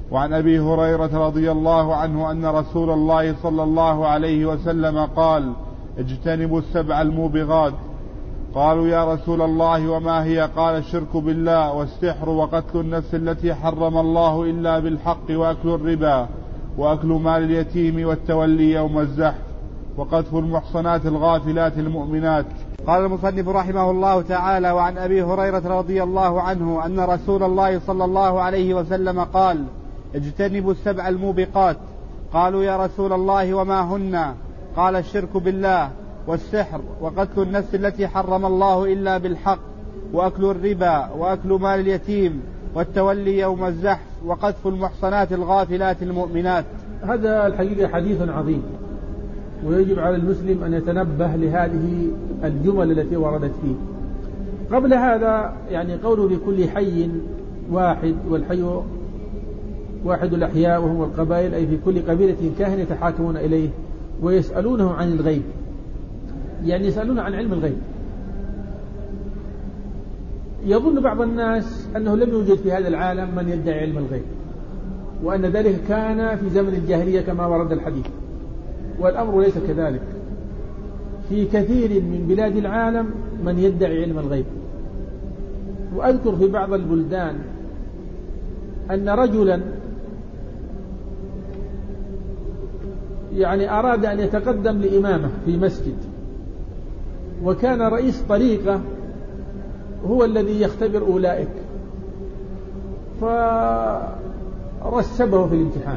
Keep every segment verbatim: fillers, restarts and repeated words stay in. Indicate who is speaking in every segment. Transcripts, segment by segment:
Speaker 1: وعن أبي هريرة رضي الله عنه أن رسول الله صلى الله عليه وسلم قال: اجتنبوا السبع الموبغات. قالوا: يا رسول الله وما هي؟ قال: الشرك بالله، والسحر، وقتل النفس التي حرم الله إلا بالحق، وأكل الربا، وأكل مال اليتيم، والتولي يوم الزحف، وقذف المحصنات الغافلات المؤمنات.
Speaker 2: قال المصنف رحمه الله تعالى: وعن أبي هريرة رضي الله عنه أن رسول الله صلى الله عليه وسلم قال: اجتنبوا السبع الموبقات. قالوا: يا رسول الله وما هن؟ قال: الشرك بالله، والسحر، وقتل النفس التي حرم الله إلا بالحق، وأكل الربا، وأكل مال اليتيم، والتولي يوم الزحف، وقذف المحصنات الغافلات المؤمنات.
Speaker 3: هذا الحقيقة حديث عظيم، ويجب على المسلم أن يتنبه لهذه الجمل التي وردت فيه. قبل هذا يعني قوله في كل حي واحد، والحي واحد الأحياء وهم القبائل، أي في كل قبيلة كاهن يتحاكمون إليه ويسألونه عن الغيب، يعني يسألون عن علم الغيب. يظن بعض الناس أنه لم يوجد في هذا العالم من يدعي علم الغيب، وأن ذلك كان في زمن الجاهلية كما ورد الحديث، والأمر ليس كذلك. في كثير من بلاد العالم من يدعي علم الغيب. وأذكر في بعض البلدان أن رجلا يعني أراد أن يتقدم لإمامة في مسجد، وكان رئيس طريقة هو الذي يختبر أولئك، فرسبه في الامتحان.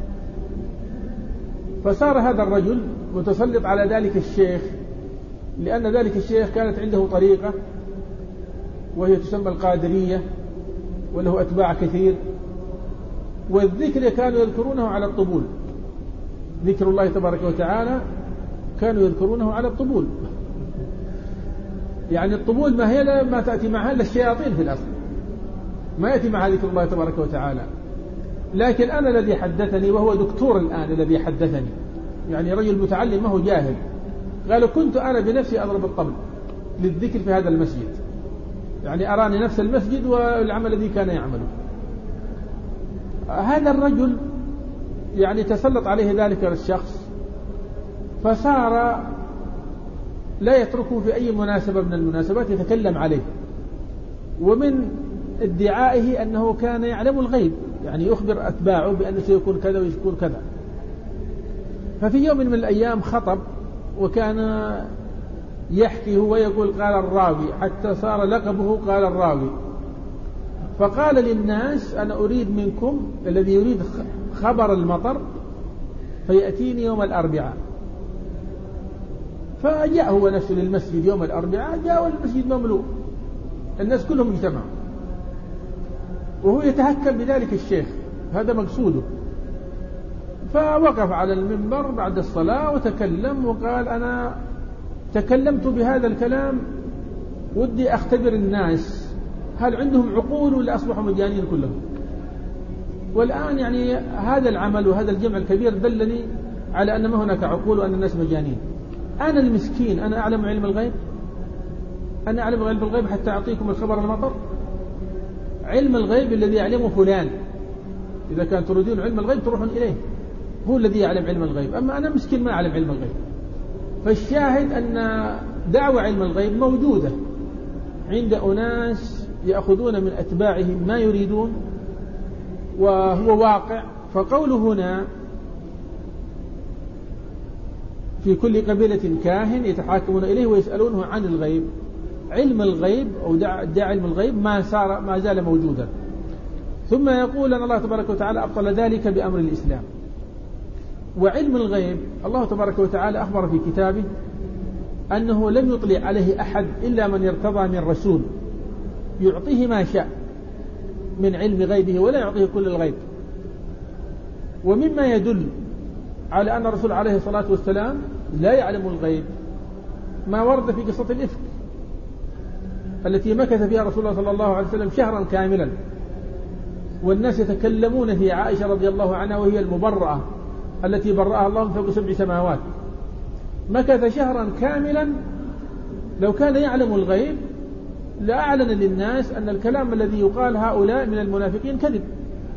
Speaker 3: فصار هذا الرجل متسلط على ذلك الشيخ، لأن ذلك الشيخ كانت عنده طريقة وهي تسمى القادرية، وله أتباع كثير، والذكر كانوا يذكرونه على الطبول، ذكر الله تبارك وتعالى كانوا يذكرونه على الطبول. يعني الطبول ما هي ما تأتي معها إلا الشياطين في الأصل، ما يأتي معها ذكر الله تبارك وتعالى. لكن أنا الذي حدثني، وهو دكتور الآن الذي حدثني، يعني رجل متعلم ما هو جاهل، قال: كنت أنا بنفسي أضرب الطبل للذكر في هذا المسجد، يعني أراني نفس المسجد والعمل الذي كان يعمله. هذا الرجل يعني تسلط عليه ذلك الشخص، فصار لا يتركه في أي مناسبة من المناسبات يتكلم عليه، ومن ادعائه أنه كان يعلم الغيب، يعني يخبر أتباعه بأنه سيكون كذا ويكون كذا. ففي يوم من الأيام خطب، وكان يحكي هو يقول قال الراوي، حتى صار لقبه قال الراوي. فقال للناس: أنا أريد منكم الذي يريد خبر المطر فيأتيني يوم الأربعاء. فجاء هو نفسه للمسجد يوم الأربعاء، جاء المسجد مملوء، الناس كلهم اجتمعوا، وهو يتهكم بذلك الشيخ، هذا مقصوده. فوقف على المنبر بعد الصلاة وتكلم وقال: أنا تكلمت بهذا الكلام ودي أختبر الناس هل عندهم عقول ولا أصبحوا مجانين كلهم. والآن يعني هذا العمل وهذا الجمع الكبير دلني على أن ما هناك عقول وأن الناس مجانين. أنا المسكين أنا أعلم علم الغيب؟ أنا أعلم علم الغيب حتى أعطيكم الخبر المطر؟ علم الغيب الذي يعلمه فلان، إذا كان تريدون علم الغيب تروحون إليه، هو الذي يعلم علم الغيب، أما أنا مسكين ما أعلم علم الغيب. فالشاهد أن دعوة علم الغيب موجودة عند أناس يأخذون من أتباعهم ما يريدون، وهو واقع. فقوله هنا: في كل قبيلة كاهن يتحاكمون إليه ويسألونه عن الغيب، علم الغيب أو دع علم الغيب ما صار ما زال موجودا. ثم يقول أن الله تبارك وتعالى أبطل ذلك بأمر الإسلام. وعلم الغيب الله تبارك وتعالى أخبر في كتابه أنه لم يطلع عليه أحد إلا من ارتضى من رسول يعطيه ما شاء من علم غيبه، ولا يعطيه كل الغيب. ومما يدل على أن الرسول عليه الصلاة والسلام لا يعلم الغيب ما ورد في قصة الإفك التي مكث فيها رسول الله صلى الله عليه وسلم شهرا كاملا، والناس يتكلمون في عائشة رضي الله عنها وهي المبرأة التي برأها الله فوق سبع سماوات. مكث شهرا كاملا، لو كان يعلم الغيب لأعلن للناس أن الكلام الذي يقال هؤلاء من المنافقين كذب،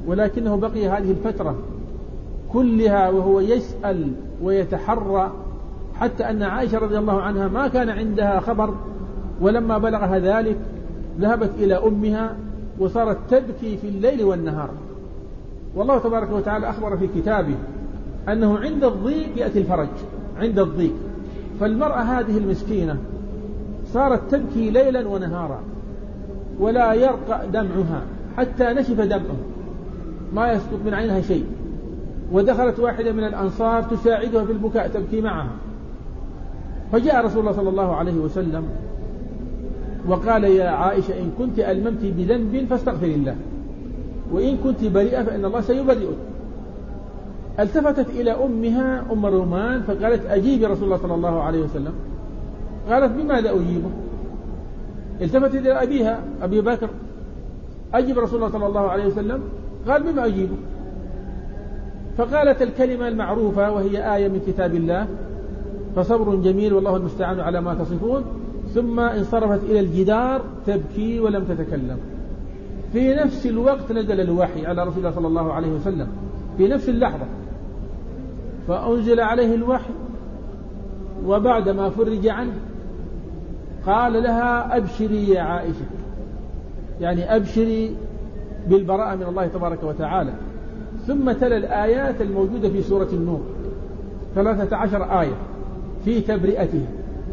Speaker 3: ولكنه بقي هذه الفترة كلها وهو يسأل ويتحرى، حتى أن عائشة رضي الله عنها ما كان عندها خبر، ولما بلغها ذلك ذهبت إلى أمها وصارت تبكي في الليل والنهار. والله تبارك وتعالى أخبر في كتابه أنه عند الضيق يأتي الفرج، عند الضيق. فالمرأة هذه المسكينة صارت تبكي ليلا ونهارا ولا يرقى دمعها حتى نشف دمعه، ما يسقط من عينها شيء. ودخلت واحدة من الأنصار تساعدها في البكاء تبكي معها، فجاء رسول الله صلى الله عليه وسلم وقال: يا عائشة، إن كنت ألممت بذنب فاستغفر الله، وإن كنت بريئة فإن الله سيبرئك. التفتت إلى أمها أم رومان فقالت: أجيبي رسول الله صلى الله عليه وسلم. قالت: بماذا أجيبه؟ التفتت إلى أبيها أبي بكر: أجيب رسول الله صلى الله عليه وسلم. قال: بما أجيبه؟ فقالت الكلمة المعروفة وهي آية من كتاب الله: فصبر جميل والله المستعان على ما تصفون. ثم انصرفت إلى الجدار تبكي ولم تتكلم. في نفس الوقت نزل الوحي على رسول الله صلى الله عليه وسلم في نفس اللحظة، فأنزل عليه الوحي، وبعدما فرج عنه قال لها: أبشري يا عائشة، يعني أبشري بالبراءة من الله تبارك وتعالى. ثم تلا الآيات الموجودة في سورة النور، ثلاثة عشر آية في تبرئتها.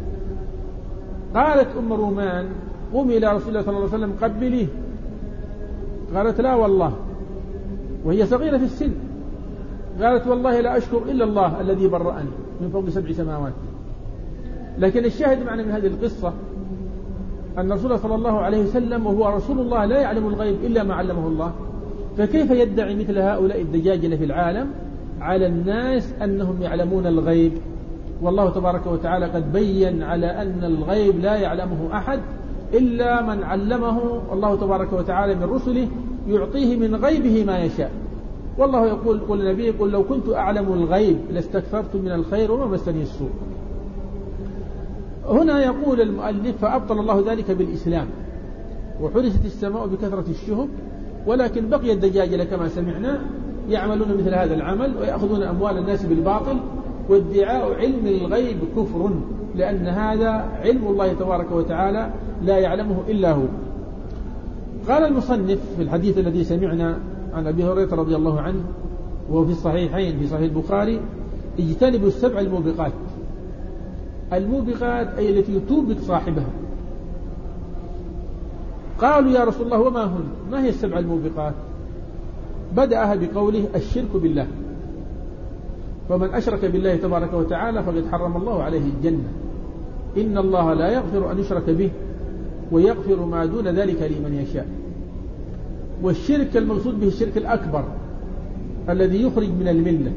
Speaker 3: قالت أم رومان: قومي إلى رسول الله صلى الله عليه وسلم قبليه. قالت: لا والله، وهي صغيرة في السن. قالت: والله لا أشكر إلا الله الذي برأني من فوق سبع سماوات. لكن الشاهد معنا من هذه القصة أن رسول الله صلى الله عليه وسلم وهو رسول الله لا يعلم الغيب إلا ما علمه الله، فكيف يدعي مثل هؤلاء الدجاجلة في العالم على الناس أنهم يعلمون الغيب؟ والله تبارك وتعالى قد بين على أن الغيب لا يعلمه أحد إلا من علمه الله تبارك وتعالى من رسله، يعطيه من غيبه ما يشاء. والله يقول: قل النبي قل لو كنت أعلم الغيب لاستكثرت من الخير وما مسني السوء. هنا يقول المؤلف: فأبطل الله ذلك بالإسلام، وحرست السماء بكثرة الشهب، ولكن بقي الدجاجلة كما سمعنا يعملون مثل هذا العمل ويأخذون أموال الناس بالباطل. وادعاء علم الغيب كفر، لأن هذا علم الله تبارك وتعالى لا يعلمه إلا هو. قال المصنف في الحديث الذي سمعنا عن أبي هريرة رضي الله عنه وهو في الصحيحين في صحيح البخاري: اجتنبوا السبع الموبقات. الموبقات أي التي توبق صاحبها. قالوا: يا رسول الله وما هن؟ ما هي السبع الموبقات؟ بدأها بقوله: الشرك بالله، فمن أشرك بالله تبارك وتعالى فقد حرم الله عليه الجنة، إن الله لا يغفر أن يشرك به ويغفر ما دون ذلك لمن يشاء. والشرك المقصود به الشرك الأكبر الذي يخرج من الملة،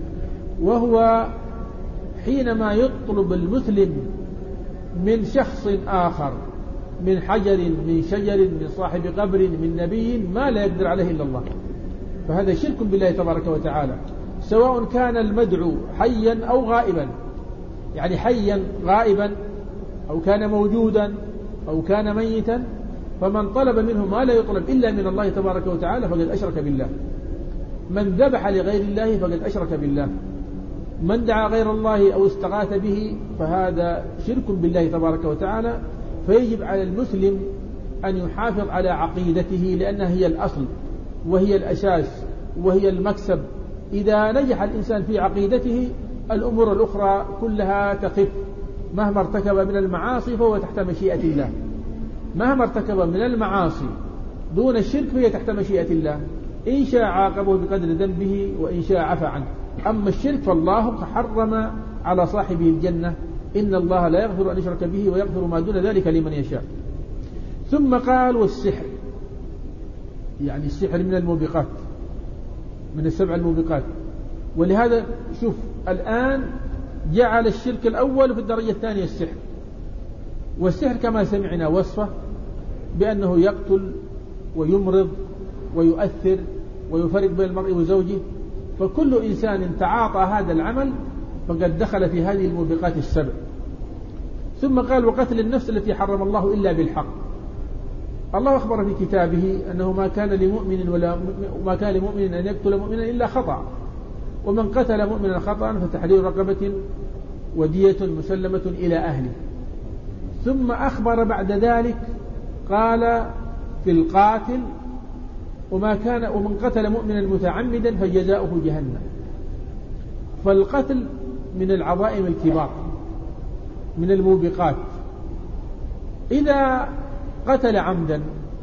Speaker 3: وهو حينما يطلب المسلم من شخص آخر، من حجر، من شجر، من صاحب قبر، من نبي، ما لا يقدر عليه إلا الله، فهذا شرك بالله تبارك وتعالى، سواء كان المدعو حيا أو غائبا، يعني حيا غائبا أو كان موجودا أو كان ميتا. فمن طلب منه ما لا يطلب إلا من الله تبارك وتعالى فقد أشرك بالله. من ذبح لغير الله فقد أشرك بالله. من دعا غير الله أو استغاث به فهذا شرك بالله تبارك وتعالى. فيجب على المسلم أن يحافظ على عقيدته، لأنها هي الأصل وهي الأساس وهي المكسب. إذا نجح الإنسان في عقيدته الأمور الأخرى كلها تخف. مهما ارتكب من المعاصي فهو تحت مشيئة الله، مهما ارتكب من المعاصي دون الشرك فهي تحت مشيئة الله، إن شاء عاقبه بقدر ذنبه وإن شاء عفى عنه. أما الشرك فالله حرم على صاحبه الجنة، إن الله لا يغفر أن يشرك به ويغفر ما دون ذلك لمن يشاء. ثم قال: والسحر، يعني السحر من الموبقات، من السبع الموبقات. ولهذا شوف الآن جعل الشرك الأول في الدرجة الثانية السحر. والسحر كما سمعنا وصفه بأنه يقتل ويمرض ويؤثر ويفرق بين المرء وزوجه. فكل إنسان تعاطى هذا العمل فقد دخل في هذه الموبقات السبع. ثم قال: وقتل النفس التي حرم الله إلا بالحق، الله أخبر في كتابه أنه ما كان لمؤمن ولا ما كان لمؤمن أن يقتل مؤمنا إلا خطأ، ومن قتل مؤمنا خطأ فتحرير رقبة ودية مسلمة إلى أهله. ثم أخبر بعد ذلك قال في القاتل وما كان ومن قتل مؤمنا متعمدا فجزاؤه جهنم. فالقتل من العظائم الكبار من الموبقات. إذا قتل عمدا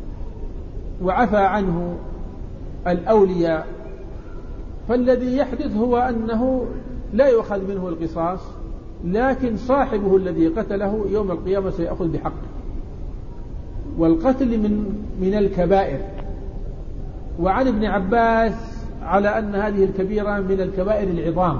Speaker 3: وعفى عنه الأولياء فالذي يحدث هو أنه لا يؤخذ منه القصاص، لكن صاحبه الذي قتله يوم القيامة سيأخذ بحقه. والقتل من من الكبائر. وعن ابن عباس على أن هذه الكبيرة من الكبائر العظام،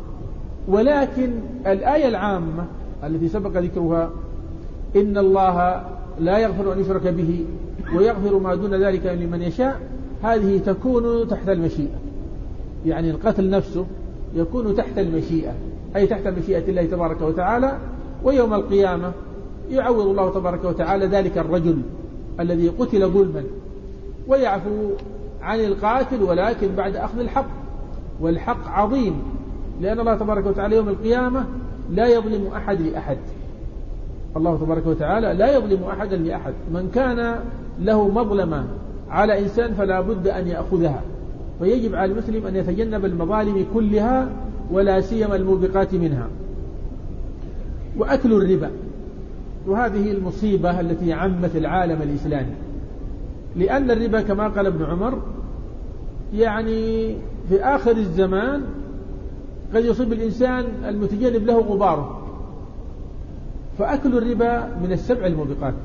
Speaker 3: ولكن الآية العامة التي سبق ذكرها إن الله لا يغفر أن يشرك به ويغفر ما دون ذلك لمن يشاء، هذه تكون تحت المشيئة. يعني القتل نفسه يكون تحت المشيئة، أي تحت مشيئة الله تبارك وتعالى. ويوم القيامة يعوض الله تبارك وتعالى ذلك الرجل الذي قتل ظلما ويعفو عن القاتل، ولكن بعد أخذ الحق. والحق عظيم، لأن الله تبارك وتعالى يوم القيامة لا يظلم أحد لأحد. الله تبارك وتعالى لا يظلم أحدا لأحد. من كان له مظلمة على إنسان فلا بد أن يأخذها. فيجب على المسلم أن يتجنب المظالم كلها، ولا سيما الموبقات منها. وأكل الربا، وهذه المصيبة التي عمت العالم الإسلامي، لأن الربا كما قال ابن عمر يعني في آخر الزمان قد يصيب الإنسان المتجنب له غباره. فأكل الربا من السبع الموبقات.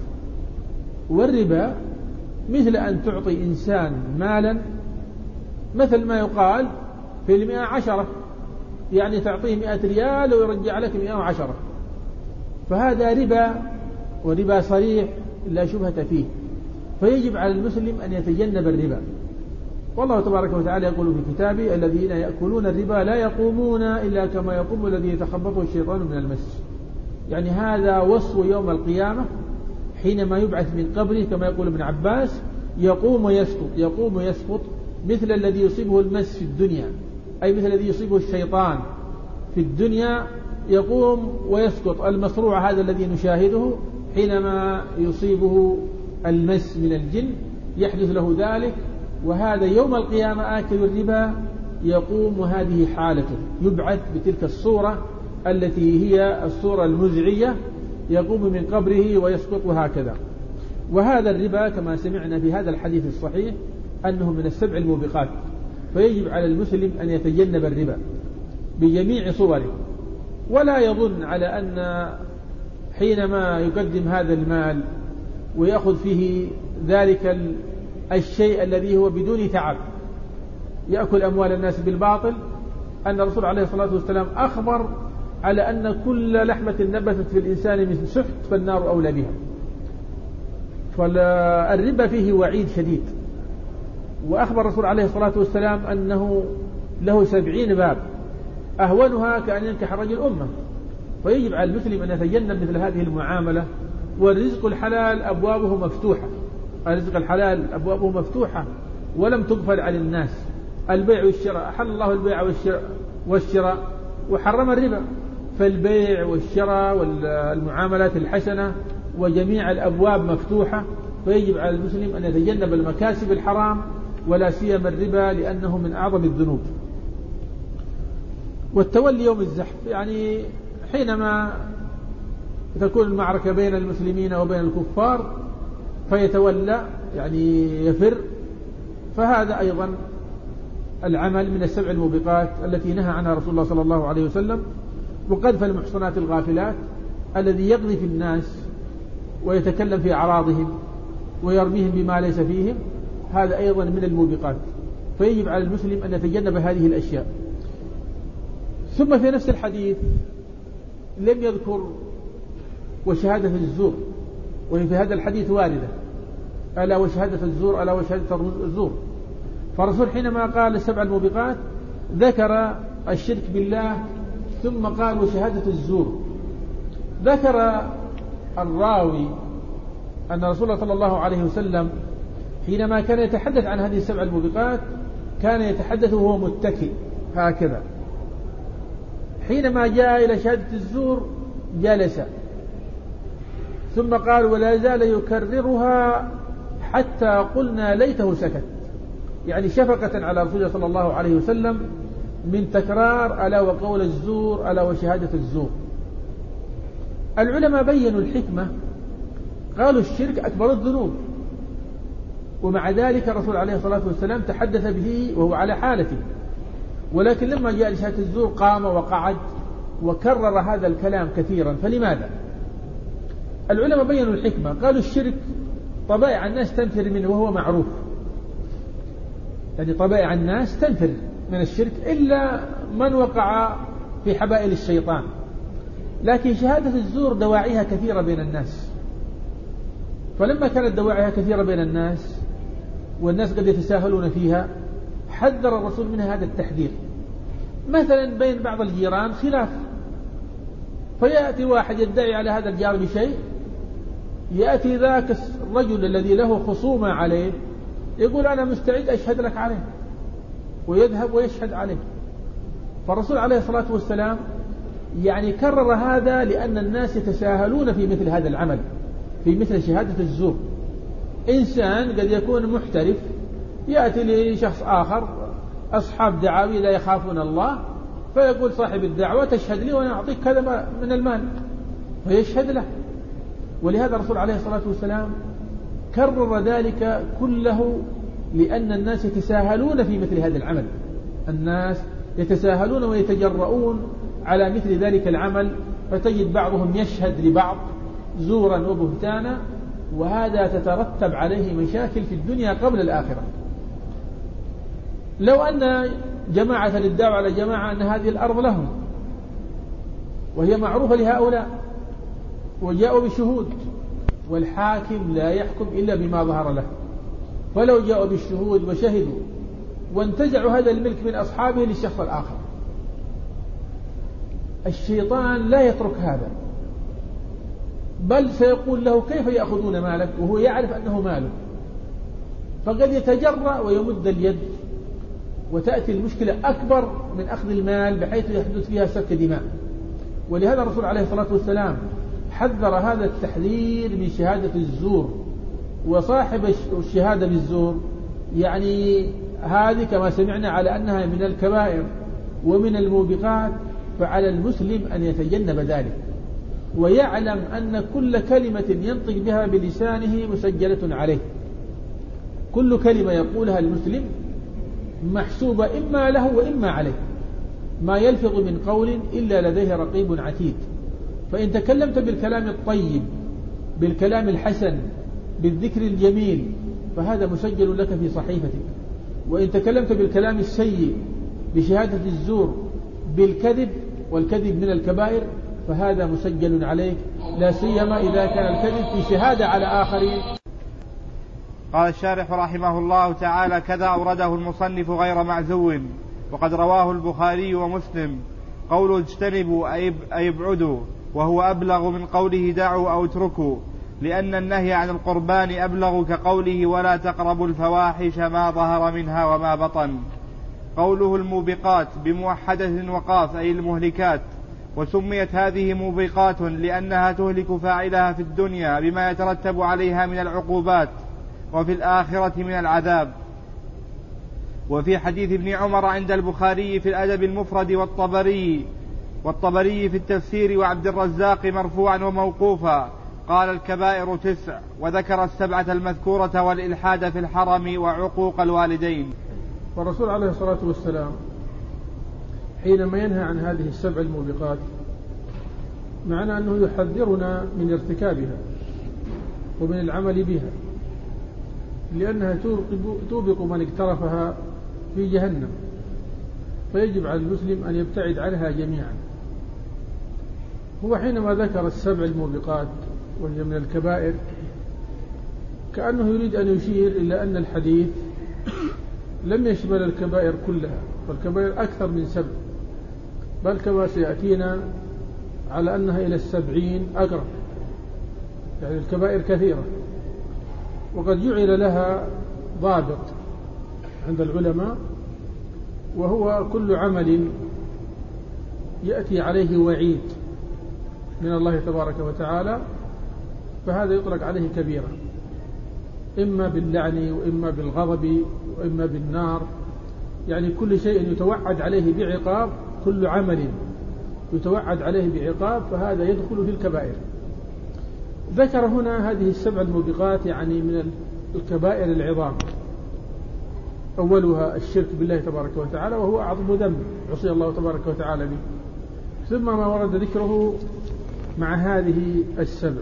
Speaker 3: والربا مثل أن تعطي إنسان مالا، مثل ما يقال في المئة عشرة، يعني تعطيه مئة ريال ويرجع لك مئة وعشرة، فهذا ربا، وربا صريح لا شبهة فيه. فيجب على المسلم أن يتجنب الربا. والله تبارك وتعالى يقول في كتابه الذين يأكلون الربا لا يقومون إلا كما يقوم الذي يتخبطه الشيطان من المس. يعني هذا وصف يوم القيامة حينما يبعث من قبره كما يقول ابن عباس يقوم ويسقط يقوم ويسقط مثل الذي يصيبه المس في الدنيا، أي مثل الذي يصيبه الشيطان في الدنيا يقوم ويسقط. المصروع هذا الذي نشاهده حينما يصيبه المس من الجن يحدث له ذلك، وهذا يوم القيامة آكل الربا يقوم وهذه حالته، يبعث بتلك الصورة التي هي الصورة المزعجة، يقوم من قبره ويسقط هكذا. وهذا الربا كما سمعنا في هذا الحديث الصحيح أنه من السبع الموبقات. فيجب على المسلم أن يتجنب الربا بجميع صوره، ولا يظن على أن حينما يقدم هذا المال ويأخذ فيه ذلك الشيء الذي هو بدون تعب يأكل أموال الناس بالباطل، أن الرسول عليه الصلاة والسلام أخبر على أن كل لحمة نبتت في الإنسان مثل سحت فالنار أولى بها. فالربا فيه وعيد شديد. وأخبر الرسول عليه الصلاة والسلام أنه له سبعين باب أهونها كأن ينكح رجل أمة. فيجب على المسلم أن يتجنب مثل هذه المعاملة. والرزق الحلال أبوابه مفتوحة، الرزق الحلال أبوابه مفتوحة ولم تغفل على الناس. البيع والشراء، أحل الله البيع والشراء, والشراء وحرم الربا. فالبيع والشراء والمعاملات الحسنة وجميع الأبواب مفتوحة. فيجب على المسلم أن يتجنب المكاسب الحرام ولا سيما الربا، لأنه من أعظم الذنوب. والتولي يوم الزحف، يعني حينما تكون المعركة بين المسلمين وبين الكفار فيتولى يعني يفر، فهذا أيضا العمل من السبع الموبقات التي نهى عنها رسول الله صلى الله عليه وسلم. وقذف المحصنات الغافلات الذي يقذف الناس ويتكلم في أعراضهم ويرميهم بما ليس فيهم، هذا أيضا من الموبقات. فيجب على المسلم أن يتجنب هذه الأشياء. ثم في نفس الحديث لم يذكر وشهادة الزور، وهي في هذا الحديث واردة، ألا وشهادة الزور ألا وشهادة الزور. فالرسول حينما قال السبع الموبقات ذكر الشرك بالله ثم قال وشهادة الزور. ذكر الراوي أن رسول الله صلى الله عليه وسلم حينما كان يتحدث عن هذه السبع الموبقات كان يتحدث وهو متكئ هكذا. حينما جاء إلى شهادة الزور جلس، ثم قال ولا زال يكررها حتى قلنا ليته سكت، يعني شفقة على رسول الله صلى الله عليه وسلم من تكرار ألا وقول الزور ألا وشهادة الزور. العلماء بينوا الحكمة، قالوا الشرك أكبر الذنوب، ومع ذلك الرسول عليه الصلاة والسلام تحدث به وهو على حالته، ولكن لما جاء لشهادة الزور قام وقعد وكرر هذا الكلام كثيرا. فلماذا؟ العلماء بينوا الحكمة، قالوا الشرك طبائع الناس تنفر منه وهو معروف، يعني طبائع الناس تنفر من الشرك إلا من وقع في حبائل الشيطان. لكن شهادة الزور دواعيها كثيرة بين الناس، فلما كانت دواعيها كثيرة بين الناس والناس قد يتساهلون فيها حذر الرسول منها هذا التحذير. مثلا بين بعض الجيران خلاف، فيأتي واحد يدعي على هذا الجار بشيء، يأتي ذاك الرجل الذي له خصومة عليه يقول أنا مستعد أشهد لك عليه، ويذهب ويشهد عليه. فالرسول عليه الصلاة والسلام يعني كرر هذا لأن الناس يتساهلون في مثل هذا العمل، في مثل شهادة الزور. إنسان قد يكون محترف يأتي لشخص آخر أصحاب دعاوي لا يخافون الله، فيقول صاحب الدعوة تشهد لي وأنا أعطيك كذا من المال، فيشهد له. ولهذا الرسول عليه الصلاة والسلام كرر ذلك كله لأن الناس يتساهلون في مثل هذا العمل، الناس يتساهلون ويتجرؤون على مثل ذلك العمل، فتجد بعضهم يشهد لبعض زورا وبهتانا، وهذا تترتب عليه مشاكل في الدنيا قبل الآخرة. لو أن جماعة ادعوا على جماعة أن هذه الأرض لهم وهي معروفة لهؤلاء وجاءوا بشهود، والحاكم لا يحكم إلا بما ظهر له، فلو جاءوا بالشهود وشهدوا وانتزعوا هذا الملك من أصحابه للشخص الآخر، الشيطان لا يترك هذا، بل سيقول له كيف يأخذون مالك وهو يعرف أنه ماله، فقد يتجرأ ويمد اليد وتأتي المشكلة أكبر من أخذ المال بحيث يحدث فيها سفك دماء. ولهذا الرسول عليه الصلاة والسلام حذر هذا التحذير من شهادة الزور. وصاحب الشهادة بالزور يعني هذه كما سمعنا على أنها من الكبائر ومن الموبقات، فعلى المسلم أن يتجنب ذلك ويعلم أن كل كلمة ينطق بها بلسانه مسجلة عليه، كل كلمة يقولها المسلم محسوبة إما له وإما عليه، ما يلفظ من قول إلا لديه رقيب عتيد. فإن تكلمت بالكلام الطيب بالكلام الحسن بالذكر الجميل فهذا مسجل لك في صحيفتك، وإن تكلمت بالكلام السيء بشهادة الزور بالكذب، والكذب من الكبائر، فهذا مسجل عليك، لا سيما إذا كان الكذب في شهادة على آخرين.
Speaker 2: قال الشارح رحمه الله تعالى: كذا أورده المصنف غير معزو، وقد رواه البخاري ومسلم. قوله اجتنبوا أي ابعدوا، وهو أبلغ من قوله دعوا أو اتركوا، لأن النهي عن القربان أبلغ، كقوله ولا تقربوا الفواحش ما ظهر منها وما بطن. قوله الموبقات بموحدة وقاف أي المهلكات، وسميت هذه موبقات لأنها تهلك فاعلها في الدنيا بما يترتب عليها من العقوبات، وفي الآخرة من العذاب. وفي حديث ابن عمر عند البخاري في الأدب المفرد والطبري والطبري في التفسير وعبد الرزاق مرفوعا وموقوفا قال: الكبائر تسع، وذكر السبعة المذكورة والإلحاد في الحرم وعقوق الوالدين.
Speaker 3: والرسول عليه الصلاة والسلام حينما ينهى عن هذه السبع الموبقات معنى أنه يحذرنا من ارتكابها ومن العمل بها، لأنها توبق من اقترفها في جهنم، فيجب على المسلم أن يبتعد عنها جميعا. هو حينما ذكر السبع الموبقات وهي من الكبائر كأنه يريد أن يشير إلى أن الحديث لم يشمل الكبائر كلها، والكبائر أكثر من سبع، بل كما سيأتينا على أنها إلى السبعين أقرب، يعني الكبائر كثيرة. وقد جعل لها ضابط عند العلماء، وهو كل عمل يأتي عليه وعيد من الله تبارك وتعالى فهذا يطلق عليه كبيرة، إما باللعن وإما بالغضب وإما بالنار، يعني كل شيء يتوعد عليه بعقاب، كل عمل يتوعد عليه بعقاب فهذا يدخل في الكبائر. ذكر هنا هذه السبع الموبقات يعني من الكبائر العظام، أولها الشرك بالله تبارك وتعالى وهو أعظم ذنب عصي الله تبارك وتعالى به، ثم ما ورد ذكره مع هذه السبع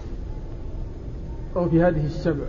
Speaker 3: أو في هذه السبع.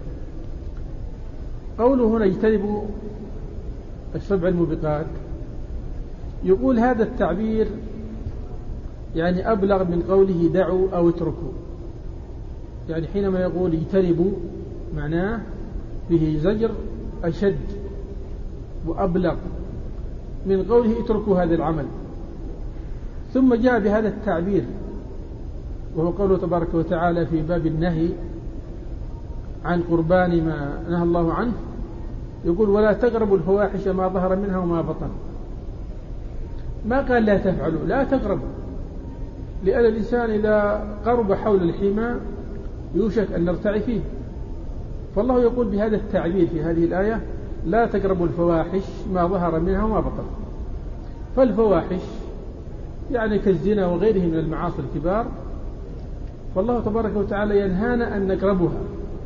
Speaker 3: قوله هنا اجتنبوا السبع الموبقات، يقول هذا التعبير يعني أبلغ من قوله دعوا أو اتركوا، يعني حينما يقول اجتنبوا معناه به زجر أشد وأبلغ من قوله اتركوا هذا العمل. ثم جاء بهذا التعبير وهو قوله تبارك وتعالى في باب النهي عن قربان ما نهى الله عنه، يقول ولا تقربوا الفواحش ما ظهر منها وما بطن. ما قال لا تفعلوا، لا تقربوا، لأن الإنسان إذا قرب حول الحمى يوشك أن نرتعي فيه، فالله يقول بهذا التعبير في هذه الآية لا تقربوا الفواحش ما ظهر منها وما بطن. فالفواحش يعني كالزنا وغيره من المعاصي الكبار، فالله تبارك وتعالى ينهانا أن نقربها،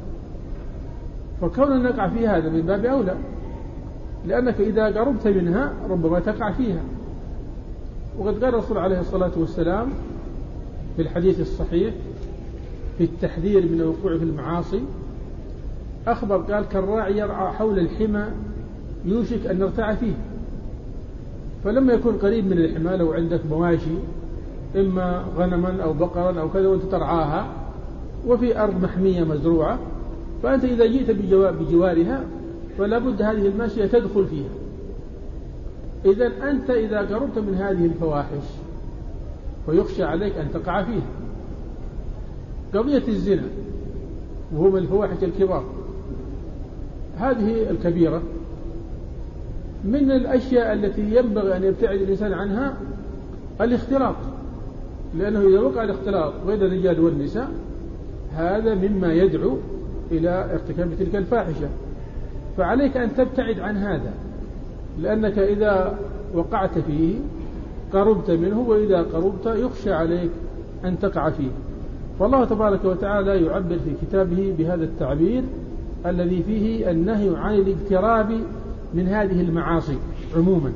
Speaker 3: فكون نقع في هذا من باب أولى، لأنك إذا قربت منها ربما تقع فيها. وقد قال الرسول عليه الصلاة والسلام في الحديث الصحيح في التحذير من الوقوع في المعاصي، أخبر قال كالراعي يرعى حول الحمى يوشك أن نرتع فيه. فلما يكون قريب من الحمى، لو عندك مواشي إما غنما أو بقرا أو كذا وأنت ترعاها وفي أرض محمية مزروعة، فأنت إذا جئت بجوارها فلا بد هذه الماشية تدخل فيها. إذن أنت إذا قربت من هذه الفواحش فيخشى عليك أن تقع فيها. قضية الزنا وهو من الفواحش الكبار، هذه الكبيرة من الأشياء التي ينبغي أن يبتعد الإنسان عنها الاختلاط، لأنه إذا وقع الاختلاط بين الرجال والنساء هذا مما يدعو إلى ارتكاب تلك الفاحشة، فعليك أن تبتعد عن هذا، لأنك إذا وقعت فيه قربت منه، وإذا قربت يخشى عليك أن تقع فيه. فالله تبارك وتعالى يعبر في كتابه بهذا التعبير الذي فيه النهي عن الاقتراب من هذه المعاصي عموما.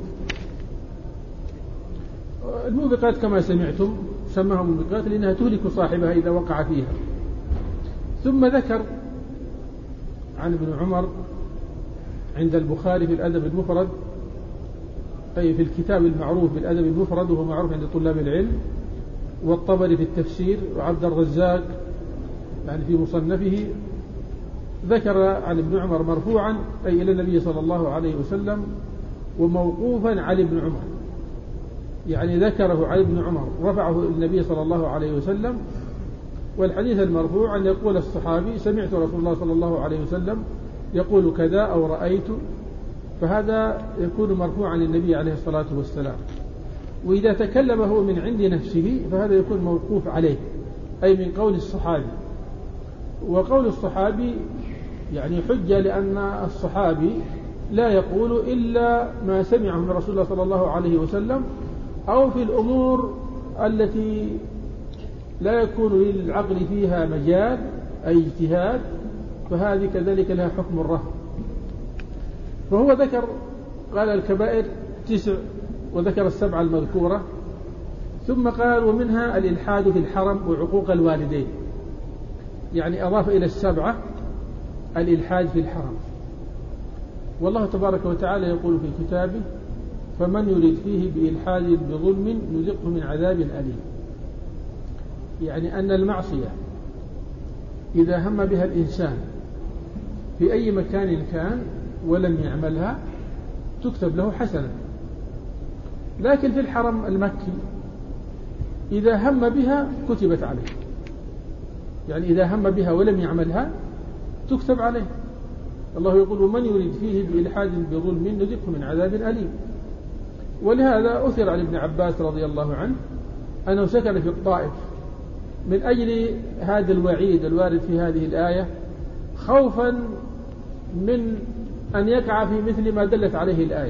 Speaker 3: الموبقات كما سمعتم سماها موبقات لأنها تهلك صاحبها إذا وقع فيها. ثم ذكر عن ابن عمر عند البخاري في الأدب المفرد، أي في الكتاب المعروف بالأدب المفرد وهو معروف عند طلاب العلم، والطبري في التفسير، وعبد الرزاق يعني في مصنفه، ذكر عن ابن عمر مرفوعا أي إلى النبي صلى الله عليه وسلم، وموقوفا على ابن عمر، يعني ذكره عن ابن عمر رفعه إلى النبي صلى الله عليه وسلم. والحديث المرفوع أن يقول الصحابي سمعت رسول الله صلى الله عليه وسلم يقول كذا أو رأيت، فهذا يكون مرفوعا للنبي عليه الصلاة والسلام. وإذا تكلم هو من عند نفسه فهذا يكون موقوف عليه، أي من قول الصحابي. وقول الصحابي يعني حجة، لأن الصحابي لا يقول إلا ما سمعه من رسول الله صلى الله عليه وسلم، أو في الأمور التي لا يكون للعقل فيها مجال أي اجتهاد، فهذه كذلك لها حكم الرهن. فهو ذكر قال الكبائر تسع، وذكر السبعة المذكورة، ثم قال ومنها الإلحاد في الحرم وعقوق الوالدين، يعني أضاف إلى السبعة الإلحاد في الحرم. والله تبارك وتعالى يقول في كتابه فمن يريد فيه بإلحاد بظلم نذقه من عذاب أليم، يعني أن المعصية إذا هم بها الإنسان في أي مكان كان ولم يعملها تكتب له حسنة، لكن في الحرم المكي إذا هم بها كتبت عليه، يعني إذا هم بها ولم يعملها تكتب عليه. الله يقول ومن يريد فيه بإلحاد بظلم نذقه من عذاب أليم. ولهذا أثر عن ابن عباس رضي الله عنه أنه سكن في الطائف من أجل هذا الوعيد الوارد في هذه الآية، خوفا من أن يقع في مثل ما دلت عليه الآية.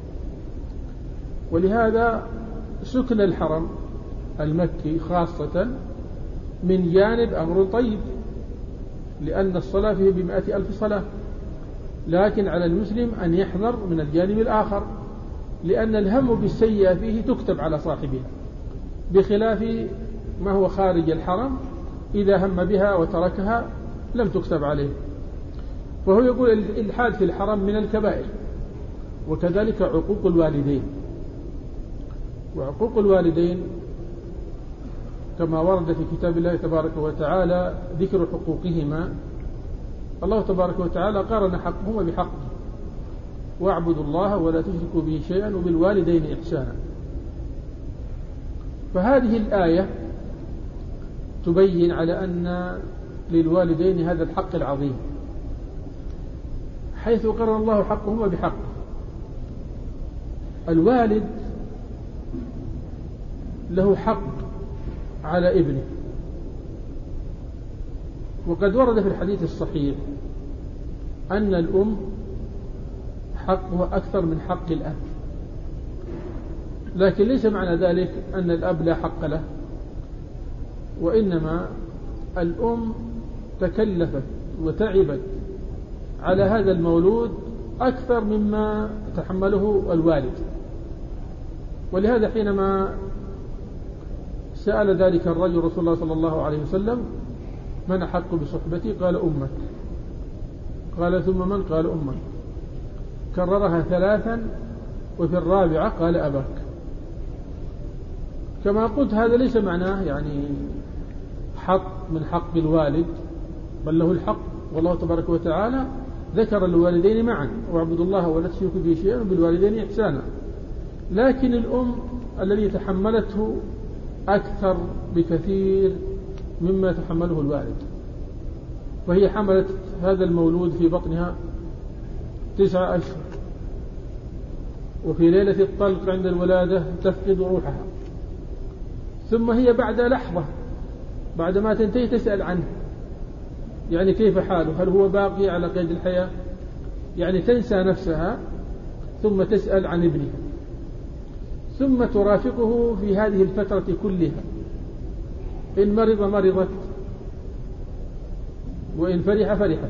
Speaker 3: ولهذا سكن الحرم المكي خاصة من جانب أمر طيب، لأن الصلاة فيه بمئة ألف صلاة، لكن على المسلم أن يحذر من الجانب الآخر، لأن الهم بالسيئة فيه تكتب على صاحبها، بخلاف ما هو خارج الحرم إذا هم بها وتركها لم تكتب عليه. فهو يقول الإلحاد في الحرم من الكبائر، وكذلك عقوق الوالدين. وعقوق الوالدين كما ورد في كتاب الله تبارك وتعالى ذكر حقوقهما، الله تبارك وتعالى قارن حقهما بحقه: واعبدوا الله ولا تشركوا به شيئا وبالوالدين إحسانا. فهذه الآية تبين على أن للوالدين هذا الحق العظيم، حيث قرن الله حقهما بحقه. الوالد له حق على ابنه، وقد ورد في الحديث الصحيح أن الأم حقها أكثر من حق الأب، لكن ليس معنى ذلك أن الأب لا حق له، وإنما الأم تكلفت وتعبت على هذا المولود أكثر مما تحمله الوالد. ولهذا حينما سأل ذلك الرجل رسول الله صلى الله عليه وسلم: من أحق بصحبتي؟ قال: أمك. قال: ثم من؟ قال: أمك. كررها ثلاثا، وفي الرابعة قال: أباك. كما قلت هذا ليس معناه يعني حق من حق الوالد، بل له الحق، والله تبارك وتعالى ذكر الوالدين معا: واعبدوا الله ولا تشركوا به شيئا وبالوالدين إحسانا. لكن الأم الذي تحملته أكثر بكثير مما تحمله الوالد، فهي حملت هذا المولود في بطنها تسعة أشهر، وفي ليلة الطلق عند الولادة تفقد روحها، ثم هي بعد لحظة بعد ما تنتهي تسأل عنه، يعني كيف حاله، هل هو باقي على قيد الحياة، يعني تنسى نفسها ثم تسأل عن ابنها، ثم ترافقه في هذه الفترة كلها، إن مرض مرضت، وإن فرح فرحت.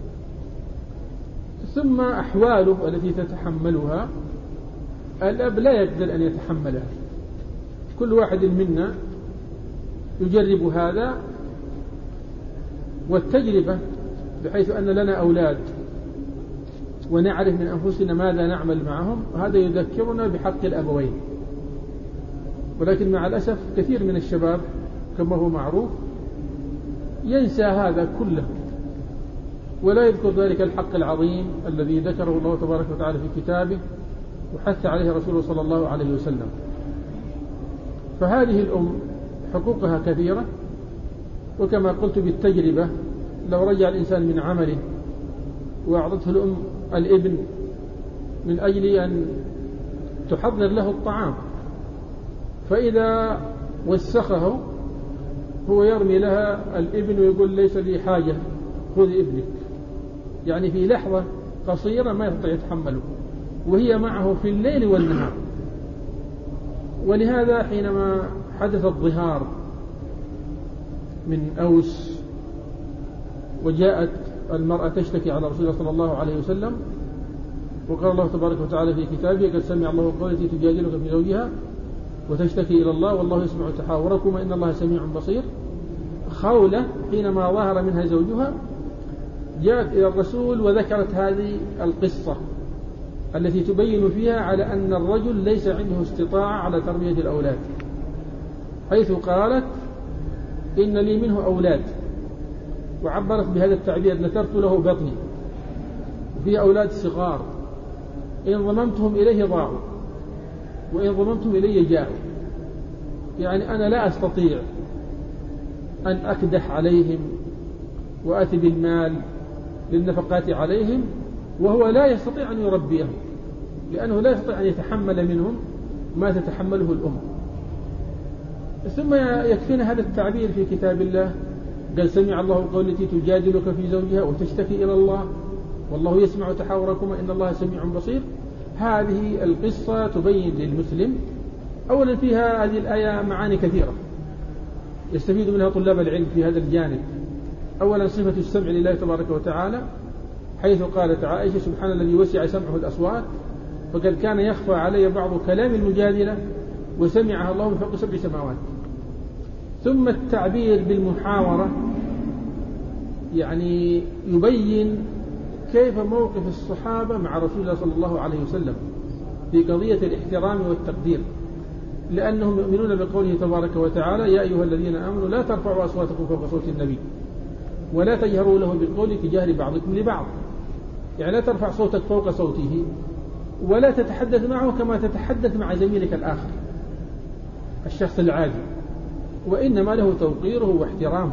Speaker 3: ثم أحواله التي تتحملها الأب لا يقدر أن يتحملها. كل واحد منا يجرب هذا، والتجربة بحيث أن لنا أولاد ونعرف من أنفسنا ماذا نعمل معهم، هذا يذكرنا بحق الأبوين. ولكن مع الأسف كثير من الشباب كما هو معروف ينسى هذا كله، ولا يذكر ذلك الحق العظيم الذي ذكره الله تبارك وتعالى في كتابه وحث عليه رسوله صلى الله عليه وسلم. فهذه الأم حقوقها كثيرة، وكما قلت بالتجربة لو رجع الإنسان من عمله وأعطته الأم الابن من أجل أن تحضر له الطعام، فإذا وسخه هو يرمي لها الابن ويقول: ليس لي حاجة، خذ ابنك. يعني في لحظة قصيرة ما يستطيع يتحمله، وهي معه في الليل والنهار. ولهذا حينما حدث الظهار من أوس وجاءت المرأة تشتكي على رسول الله صلى الله عليه وسلم، وقال الله تبارك وتعالى في كتابه: قد سمع الله قول التي تجادلك في زوجها وتشتكي إلى الله والله يسمع تحاوركما إن الله سميع بصير. خولة حينما ظهر منها زوجها جاءت إلى الرسول وذكرت هذه القصة التي تبين فيها على أن الرجل ليس عنده استطاعة على تربية الأولاد، حيث قالت: إن لي منه أولاد، وعبرت بهذا التعبير: نثرت له بطني، وفيه أولاد صغار، إن ضممتهم إليه ضاعوا، وإن ضممتهم إلي جاءوا. يعني أنا لا أستطيع أن أكدح عليهم وأتي بالمال للنفقات عليهم، وهو لا يستطيع أن يربيهم، لأنه لا يستطيع أن يتحمل منهم ما تتحمله الأم. ثم يكفينا هذا التعبير في كتاب الله، قال سمع الله قول التي تجادلك في زوجها وتشتكي إلى الله والله يسمع تحاوركما إن الله سميع بصير. هذه القصة تبين للمسلم أولا فيها هذه الآية معاني كثيرة يستفيد منها طلاب العلم في هذا الجانب. أولا صفة السمع لله تبارك وتعالى، حيث قالت عائشة سبحان الذي وسع سمعه الأصوات، فقد كان يخفى علي بعض كلام المجادلة وسمعها الله من فوق سبع سماوات. ثم التعبير بالمحاورة يعني يبين كيف موقف الصحابة مع رسول الله صلى الله عليه وسلم في قضية الاحترام والتقدير، لأنهم يؤمنون بقوله تبارك وتعالى يا أيها الذين آمنوا لا ترفعوا أصواتكم فوق صوت النبي ولا تجهروا له بالقول كجهر بعضكم لبعض، يعني لا ترفع صوتك فوق صوته ولا تتحدث معه كما تتحدث مع زميلك الآخر الشخص العادي، وإنما له توقيره واحترامه.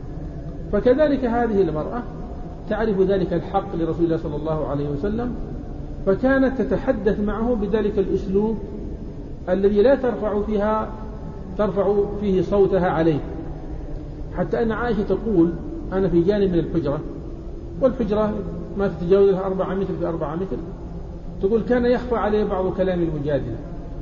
Speaker 3: فكذلك هذه المرأة تعرف ذلك الحق لرسول الله صلى الله عليه وسلم، فكانت تتحدث معه بذلك الأسلوب الذي لا ترفع فيها ترفع فيه صوتها عليه، حتى أن عائشة تقول أنا في جانب من الحجرة، والحجرة ما تتجاوز لها أربعة متر في أربعة متر، تقول كان يخفى عليه بعض كلام المجادلة،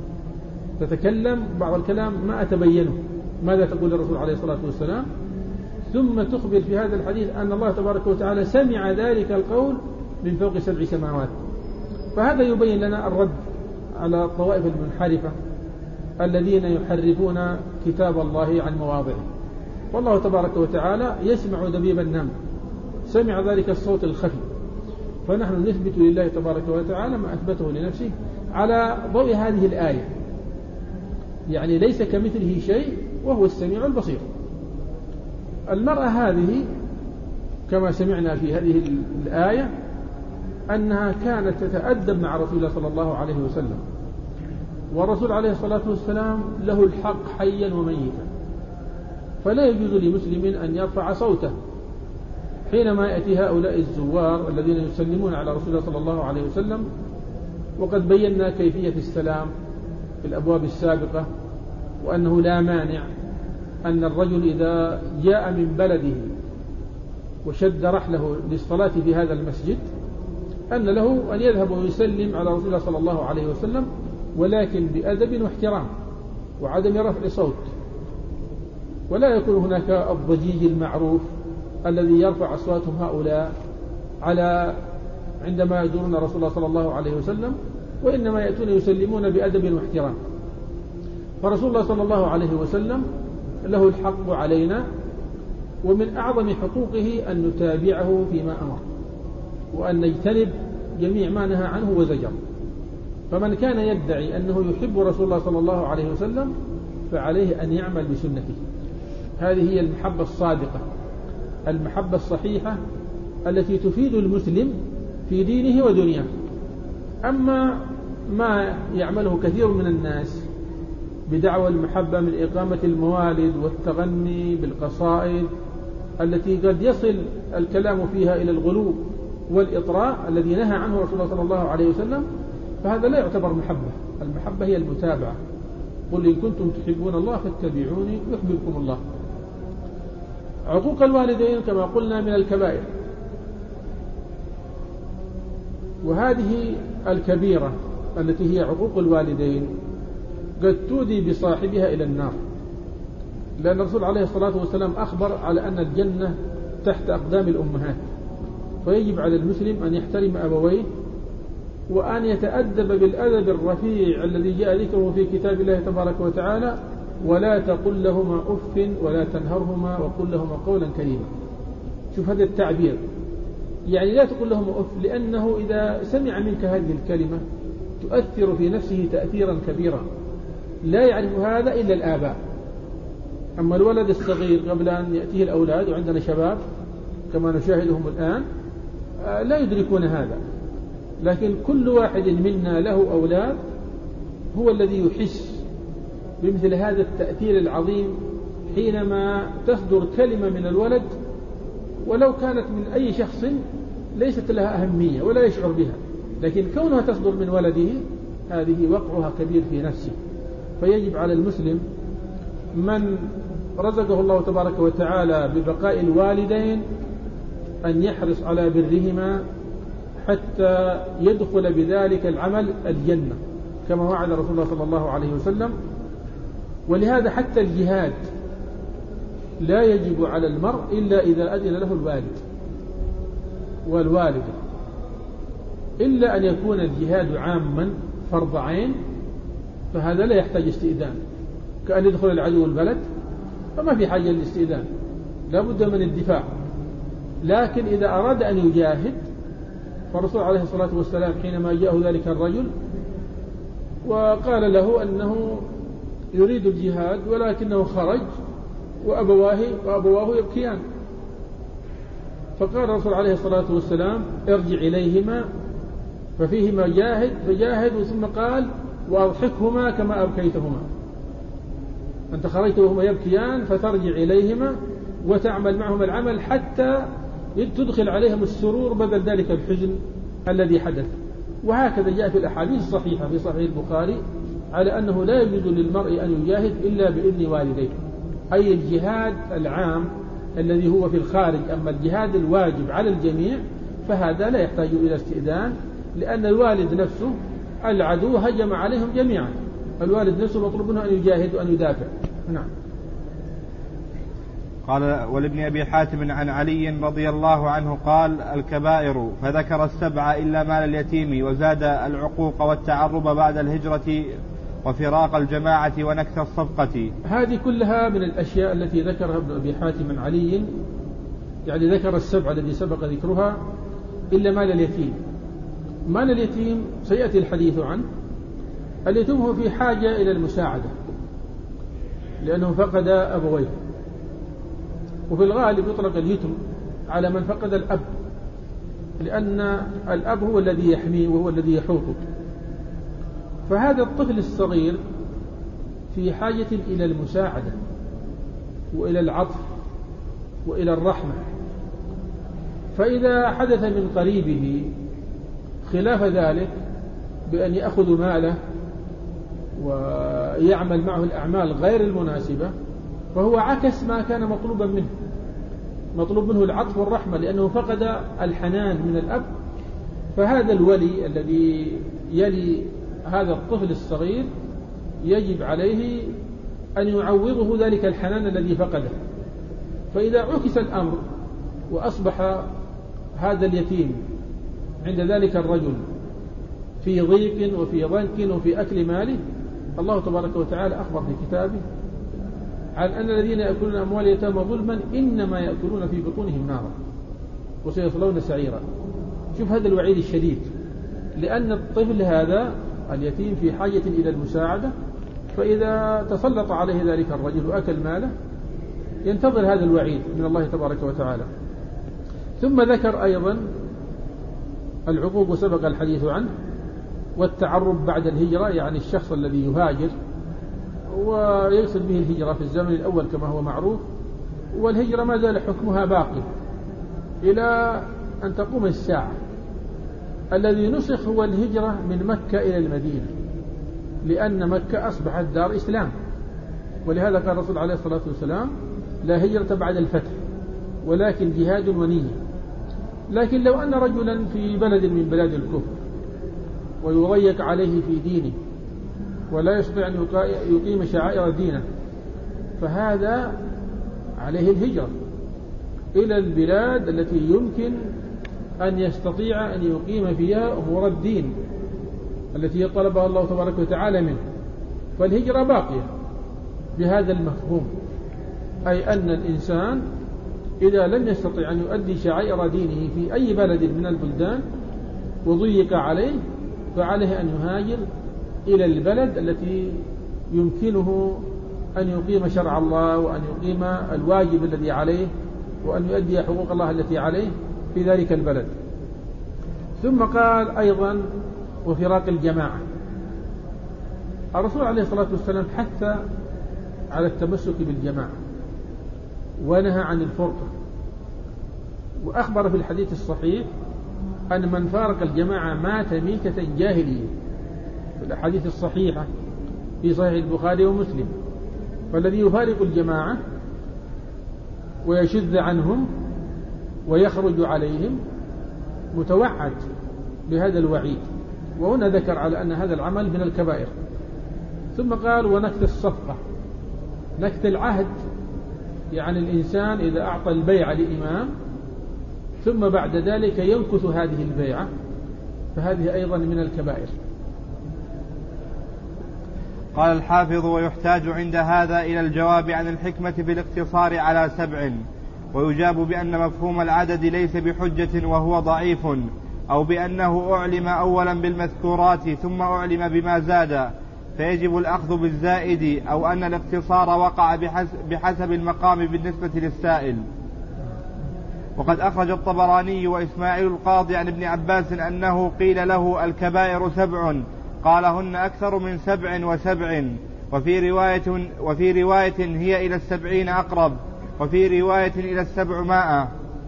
Speaker 3: تتكلم بعض الكلام ما أتبينه ماذا تقول الرسول عليه الصلاة والسلام، ثم تخبر في هذا الحديث أن الله تبارك وتعالى سمع ذلك القول من فوق سبع سماوات. فهذا يبين لنا الرد على الطوائف المنحرفة الذين يحرفون كتاب الله عن مواضعه. والله تبارك وتعالى يسمع دبيب النمل، سمع ذلك الصوت الخفي، فنحن نثبت لله تبارك وتعالى ما أثبته لنفسه على ضوء هذه الآية، يعني ليس كمثله شيء وهو السميع البصير. المرأة هذه كما سمعنا في هذه الآية أنها كانت تتأدب مع رسول الله صلى الله عليه وسلم، والرسول عليه الصلاة والسلام له الحق حيا وميتا، فلا يجوز لمسلم أن يرفع صوته حينما يأتي هؤلاء الزوار الذين يسلمون على رسول الله صلى الله عليه وسلم. وقد بينا كيفية السلام في الأبواب السابقة، وأنه لا مانع أن الرجل إذا جاء من بلده وشد رحله للصلاة في هذا المسجد أن له أن يذهب ويسلم على رسول الله صلى الله عليه وسلم، ولكن بأدب واحترام وعدم رفع صوت، ولا يكون هناك الضجيج المعروف الذي يرفع أصواتهم هؤلاء على عندما يدورون رسول الله صلى الله عليه وسلم، وإنما يأتون يسلمون بأدب واحترام. فرسول الله صلى الله عليه وسلم له الحق علينا، ومن أعظم حقوقه أن نتابعه فيما أمر وأن نجتنب جميع ما نهى عنه وزجر. فمن كان يدعي أنه يحب رسول الله صلى الله عليه وسلم فعليه أن يعمل بسنته. هذه هي المحبة الصادقة، المحبة الصحيحة التي تفيد المسلم في دينه ودنياه. أما ما يعمله كثير من الناس بدعوى المحبة من إقامة الموالد والتغني بالقصائد التي قد يصل الكلام فيها إلى الغلو والإطراء الذي نهى عنه رسول الله صلى الله عليه وسلم، فهذا لا يعتبر محبة. المحبة هي المتابعة، قل إن كنتم تحبون الله فاتبعوني يحببكم الله. عقوق الوالدين كما قلنا من الكبائر، وهذه الكبيرة التي هي عقوق الوالدين قد تودي بصاحبها إلى النار، لأن الرسول عليه الصلاة والسلام أخبر على أن الجنة تحت أقدام الأمهات، فيجب على المسلم أن يحترم أبويه وأن يتأدب بالأدب الرفيع الذي جاء ذكره في كتاب الله تبارك وتعالى، ولا تقل لهما أف ولا تنهرهما وقل لهما قولا كريما. شوف هذا التعبير، يعني لا تقل لهما أف، لأنه إذا سمع منك هذه الكلمة تؤثر في نفسه تأثيرا كبيرا لا يعرف هذا إلا الآباء. أما الولد الصغير قبل أن يأتيه الأولاد، وعندنا شباب كما نشاهدهم الآن لا يدركون هذا، لكن كل واحد منا له أولاد هو الذي يحس بمثل هذا التأثير العظيم حينما تصدر كلمة من الولد ولو كانت من أي شخص ليست لها أهمية ولا يشعر بها، لكن كونها تصدر من ولده هذه وقعها كبير في نفسه. فيجب على المسلم من رزقه الله تبارك وتعالى ببقاء الوالدين أن يحرص على برهما حتى يدخل بذلك العمل الجنة كما وعد رسول الله صلى الله عليه وسلم. ولهذا حتى الجهاد لا يجب على المرء إلا إذا أذن له الوالد والوالدة، إلا أن يكون الجهاد عاما فرض عين فهذا لا يحتاج استئذان، كأن يدخل العدو البلد فما في حاجة للاستئذان، لا بد من الدفاع. لكن إذا أراد أن يجاهد فالرسول عليه الصلاة والسلام حينما جاءه ذلك الرجل وقال له أنه يريد الجهاد ولكنه خرج وأبواه, وأبواه يبكيان، فقال الرسول عليه الصلاة والسلام ارجع إليهما ففيهما جاهد فجاهد، ثم قال وأضحكهما كما أبكيتهما. أنت خرجت وهما يبكيان فترجع إليهما وتعمل معهم العمل حتى تدخل عليهم السرور بدل ذلك الحزن الذي حدث. وهكذا جاء في الأحاديث الصحيحة في صحيح البخاري على أنه لا يجوز للمرء أن يجاهد إلا بإذن والديه، أي الجهاد العام الذي هو في الخارج. أما الجهاد الواجب على الجميع فهذا لا يحتاج إلى استئذان، لأن الوالد نفسه العدو هجم عليهم جميعا، الوالد نفسه مطلوب منه أن يجاهد وأن يدافع. نعم.
Speaker 2: قال ولابن أبي حاتم عن علي رضي الله عنه قال الكبائر، فذكر السبع إلا مال اليتيم، وزاد العقوق والتعرب بعد الهجرة وفراق الجماعة ونكث الصفقة.
Speaker 3: هذه كلها من الأشياء التي ذكرها ابن أبي حاتم عن علي، يعني ذكر السبع الذي سبق ذكرها إلا مال اليتيم. مال اليتيم سيأتي الحديث عنه. اليتيم هو في حاجة إلى المساعدة لأنه فقد أبويه، وفي الغالب يطلق اليتم على من فقد الأب، لأن الأب هو الذي يحميه وهو الذي يحوطه. فهذا الطفل الصغير في حاجة إلى المساعدة وإلى العطف وإلى الرحمة، فإذا حدث من قريبه خلاف ذلك بأن يأخذ ماله ويعمل معه الأعمال غير المناسبة فهو عكس ما كان مطلوبا منه. مطلوب منه العطف والرحمة لأنه فقد الحنان من الأب. فهذا الولي الذي يلي هذا الطفل الصغير يجب عليه أن يعوضه ذلك الحنان الذي فقده. فإذا عكس الأمر وأصبح هذا اليتيم عند ذلك الرجل في ضيق وفي ضنك وفي أكل ماله، الله تبارك وتعالى أخبر في كتابه عن أن الذين يأكلون أموال اليتامى ظلما إنما يأكلون في بطونهم نارا وسيصلون سعيرا. شوف هذا الوعيد الشديد، لأن الطفل هذا اليتيم في حاجة إلى المساعدة، فإذا تسلط عليه ذلك الرجل وأكل ماله ينتظر هذا الوعيد من الله تبارك وتعالى. ثم ذكر أيضا العقوق وسبق الحديث عنه، والتعرب بعد الهجرة، يعني الشخص الذي يهاجر ويقصد به الهجرة في الزمن الأول كما هو معروف، والهجرة ما زال حكمها باقي إلى أن تقوم الساعة. الذي نسخ هو الهجرة من مكة إلى المدينة، لأن مكة أصبحت دار إسلام، ولهذا قال الرسول عليه الصلاة والسلام لا هجرة بعد الفتح ولكن جهاد ونية. لكن لو أن رجلا في بلد من بلاد الكفر ويضيق عليه في دينه ولا يستطيع أن يقيم شعائر دينه فهذا عليه الهجرة إلى البلاد التي يمكن أن يستطيع أن يقيم فيها أمور الدين التي طلبها الله تبارك وتعالى منه. فالهجرة باقية بهذا المفهوم، أي أن الإنسان إذا لم يستطيع أن يؤدي شعائر دينه في أي بلد من البلدان وضيق عليه فعليه أن يهاجر إلى البلد التي يمكنه أن يقيم شرع الله وأن يقيم الواجب الذي عليه وأن يؤدي حقوق الله التي عليه في ذلك البلد. ثم قال أيضا وفراق الجماعة. الرسول عليه الصلاة والسلام حث على التمسك بالجماعة ونهى عن الفرقة، وأخبر في الحديث الصحيح أن من فارق الجماعة مات ميتة جاهلية، في الأحاديث الصحيحة في صحيح البخاري ومسلم. فالذي يفارق الجماعة ويشذ عنهم ويخرج عليهم متوعد بهذا الوعيد. وهنا ذكر على أن هذا العمل من الكبائر. ثم قال ونكث الصفقة، نكث العهد، يعني الإنسان إذا أعطى البيعة لإمام ثم بعد ذلك ينكث هذه البيعة فهذه أيضا من الكبائر.
Speaker 2: قال الحافظ ويحتاج عند هذا إلى الجواب عن الحكمة في الاقتصار على سبع، ويجاب بأن مفهوم العدد ليس بحجة وهو ضعيف، أو بأنه أعلم أولا بالمذكورات ثم أعلم بما زاد فيجب الأخذ بالزائد، أو أن الاقتصار وقع بحسب المقام بالنسبة للسائل. وقد أخرج الطبراني وإسماعيل القاضي عن ابن عباس أنه قيل له الكبائر سبع، قال هن أكثر من سبع وسبع، وفي رواية, وفي رواية هي إلى السبعين أقرب، وفي رواية إلى السبعمائة.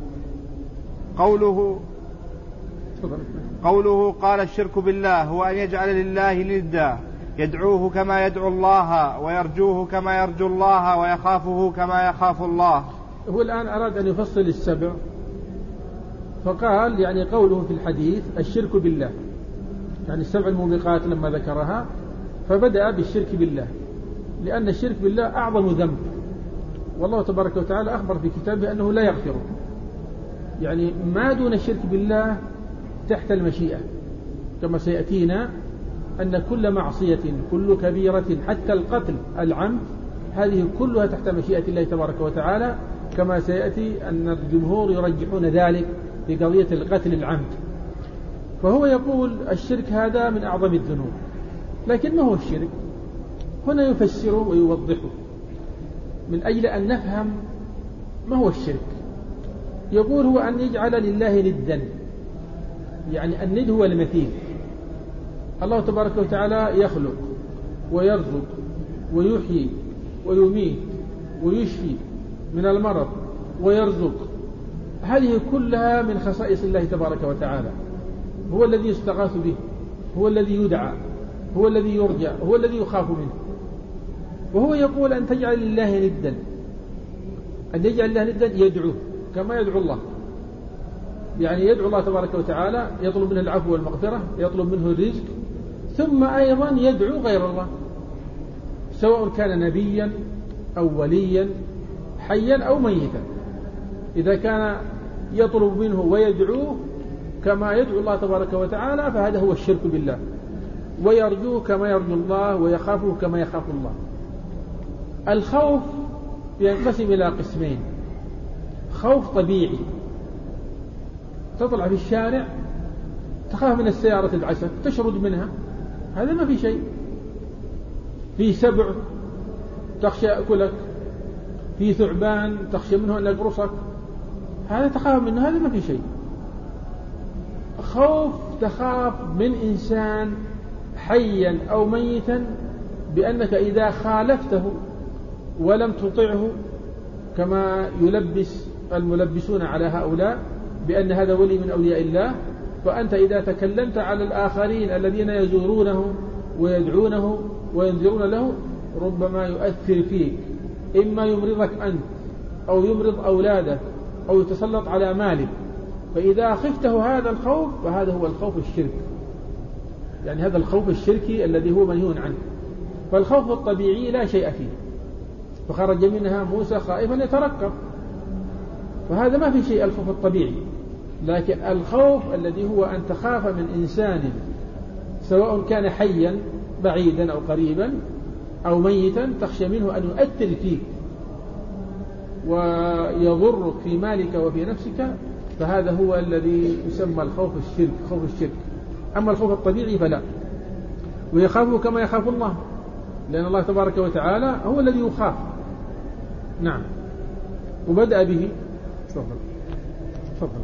Speaker 2: قوله قوله قال الشرك بالله هو أن يجعل لله ندا، يدعوه كما يدعو الله، ويرجوه كما يرجو الله، ويخافه كما يخاف الله.
Speaker 3: هو الآن أراد أن يفصل السبع، فقال يعني قوله في الحديث الشرك بالله، يعني السبع الموبقات لما ذكرها فبدأ بالشرك بالله، لأن الشرك بالله أعظم ذنب، والله تبارك وتعالى أخبر في كتابه أنه لا يغفره. يعني ما دون الشرك بالله تحت المشيئة، كما سيأتينا أن كل معصية كل كبيرة حتى القتل العمد هذه كلها تحت مشيئة الله تبارك وتعالى، كما سيأتي أن الجمهور يرجحون ذلك في قضية القتل العمد. فهو يقول الشرك هذا من أعظم الذنوب، لكن ما هو الشرك؟ هنا يفسره ويوضحه من أجل أن نفهم ما هو الشرك. يقول هو أن يجعل لله ندا، يعني الند هو المثيل. الله تبارك وتعالى يخلق ويرزق ويحيي ويميت ويشفي من المرض ويرزق، هذه كلها من خصائص الله تبارك وتعالى. هو الذي يستغاث به، هو الذي يدعى، هو الذي يرجى، هو الذي يخاف منه. وهو يقول أن تجعل لله ندا، أن يجعل الله ندا يدعوه كما يدعو الله، يعني يدعو الله تبارك وتعالى، يطلب منه العفو والمغفرة، يطلب منه الرزق، ثم أيضا يدعو غير الله، سواء كان نبيا أو وليا حيا أو ميتا. إذا كان يطلب منه ويدعوه كما يدعو الله تبارك وتعالى فهذا هو الشرك بالله، ويرجوه كما يرجو الله، ويخافه كما يخاف الله. الخوف ينقسم إلى قسمين: خوف طبيعي، تطلع في الشارع تخاف من السيارة العسك تشرد منها، هذا ما في شيء. في سبع تخشى يأكلك، في ثعبان تخشى منه أن يقرصك، هذا تخاف منه، هذا ما في شيء. خوف تخاف من إنسان حيا أو ميتا بأنك إذا خالفته ولم تطعه، كما يلبس الملبسون على هؤلاء بأن هذا ولي من أولياء الله، فأنت إذا تكلمت على الآخرين الذين يزورونه ويدعونه وينذرون له ربما يؤثر فيك، إما يمرضك أنت أو يمرض أولادك أو يتسلط على مالك. فإذا خفته هذا الخوف فهذا هو الخوف الشركي، يعني هذا الخوف الشركي الذي هو منهي عنه. فالخوف الطبيعي لا شيء فيه، فخرج منها موسى خائفا يترقب، فهذا ما في شيء الخوف الطبيعي. لكن الخوف الذي هو أن تخاف من إنسان سواء كان حيا بعيدا أو قريبا أو ميتا، تخشى منه أن يؤثر فيك ويضرك في مالك وفي نفسك، فهذا هو الذي يسمى الخوف الشرك، خوف الشرك. أما الخوف الطبيعي فلا، ويخافه كما يخاف الله، لأن الله تبارك وتعالى هو الذي يخاف. نعم. وبدأ به تفضل تفضل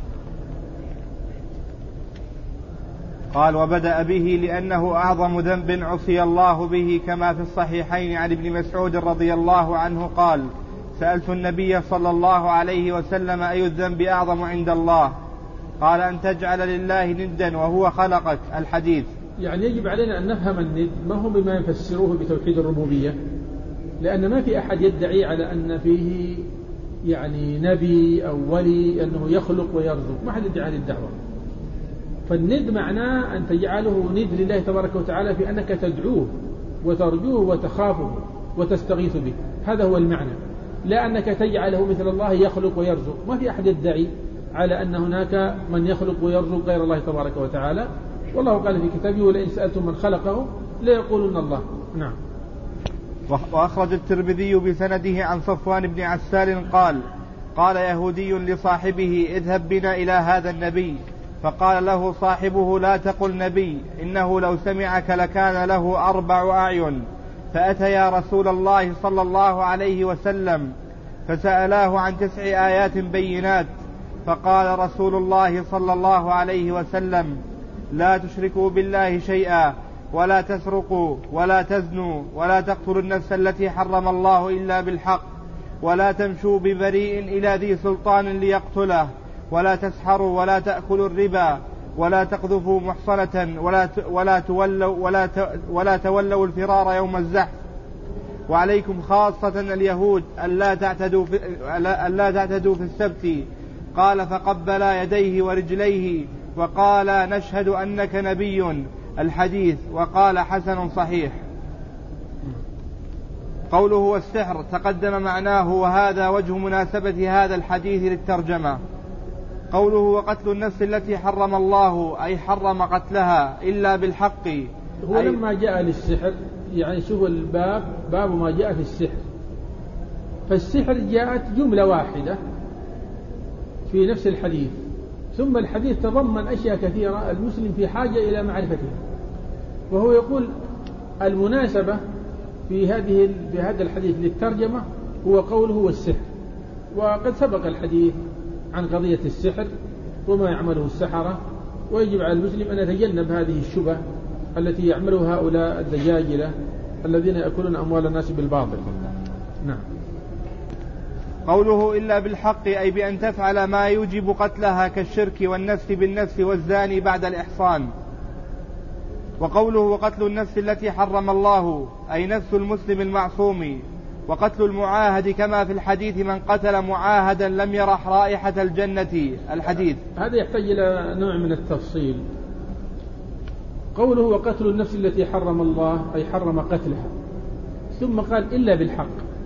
Speaker 2: قال وبدأ به لأنه أعظم ذنب عصي الله به، كما في الصحيحين عن ابن مسعود رضي الله عنه قال: سألت النبي صلى الله عليه وسلم أي الذنب أعظم عند الله؟ قال أن تجعل لله ندا وهو خلقك. الحديث.
Speaker 3: يعني يجب علينا أن نفهم الند ما هو بما يفسروه بتوحيد الربوبية، لأن ما في أحد يدعي على أن فيه يعني نبي أو ولي أنه يخلق ويرزق، ما حد يدعي هذه الدعوة. فالند معناه أن تجعله ند لله تبارك وتعالى في أنك تدعوه وترجوه وتخافه وتستغيث به، هذا هو المعنى، لا أنك تجعله مثل الله يخلق ويرزق. ما في أحد يدعي على أن هناك من يخلق ويرزق غير الله تبارك وتعالى، والله قال في كتابه ولئن سألتم من خلقه ليقولن الله. نعم.
Speaker 2: وأخرج الترمذي بسنده عن صفوان بن عسال قال قال يهودي لصاحبه اذهب بنا إلى هذا النبي، فقال له صاحبه لا تقل نبي، إنه لو سمعك لكان له أربع أعين. فأتيا رسول الله صلى الله عليه وسلم فسألاه عن تسع آيات بينات، فقال رسول الله صلى الله عليه وسلم لا تشركوا بالله شيئا ولا تسرقوا ولا تزنوا ولا تقتلوا النفس التي حرم الله إلا بالحق ولا تمشوا ببريء إلى ذي سلطان ليقتله ولا تسحروا ولا تأكلوا الربا ولا تقذفوا محصنة ولا ولا تولوا ولا ولا تولوا الفرار يوم الزحف، وعليكم خاصة اليهود ألا تعتدوا في ألا تعتدوا في السبت. قال فقبلا يديه ورجليه وقال نشهد أنك نبي. الحديث. وقال حسن صحيح. قوله والسحر تقدم معناه، وهذا وجه مناسبة هذا الحديث للترجمة. قوله وقتل النفس التي حرم الله أي حرم قتلها إلا بالحق.
Speaker 3: هو لما جاء للسحر يعني شوف الباب باب ما جاء في السحر، فالسحر جاءت جملة واحدة في نفس الحديث، ثم الحديث تضمن أشياء كثيرة المسلم في حاجة إلى معرفتها. وهو يقول المناسبة في هذه في هذا الحديث للترجمة هو قوله والسحر، وقد سبق الحديث عن قضية السحر وما يعمله السحرة، ويجب على المسلم أن يتجنب هذه الشبه التي يعملها هؤلاء الدجاجلة الذين يأكلون أموال الناس بالباطل. نعم.
Speaker 2: قوله إلا بالحق أي بأن تفعل ما يوجب قتلها كالشرك والنفس بالنفس والزاني بعد الإحصان. وقوله وقتل النفس التي حرم الله أي نفس المسلم المعصوم، وقتل المعاهد كما في الحديث من قتل معاهدا لم يرح رائحة الجنة. الحديث.
Speaker 3: هذا يحتاج إلى نوع من التفصيل. قوله وقتل النفس التي حرم الله أي حرم قتلها، ثم قال إلا بالحق،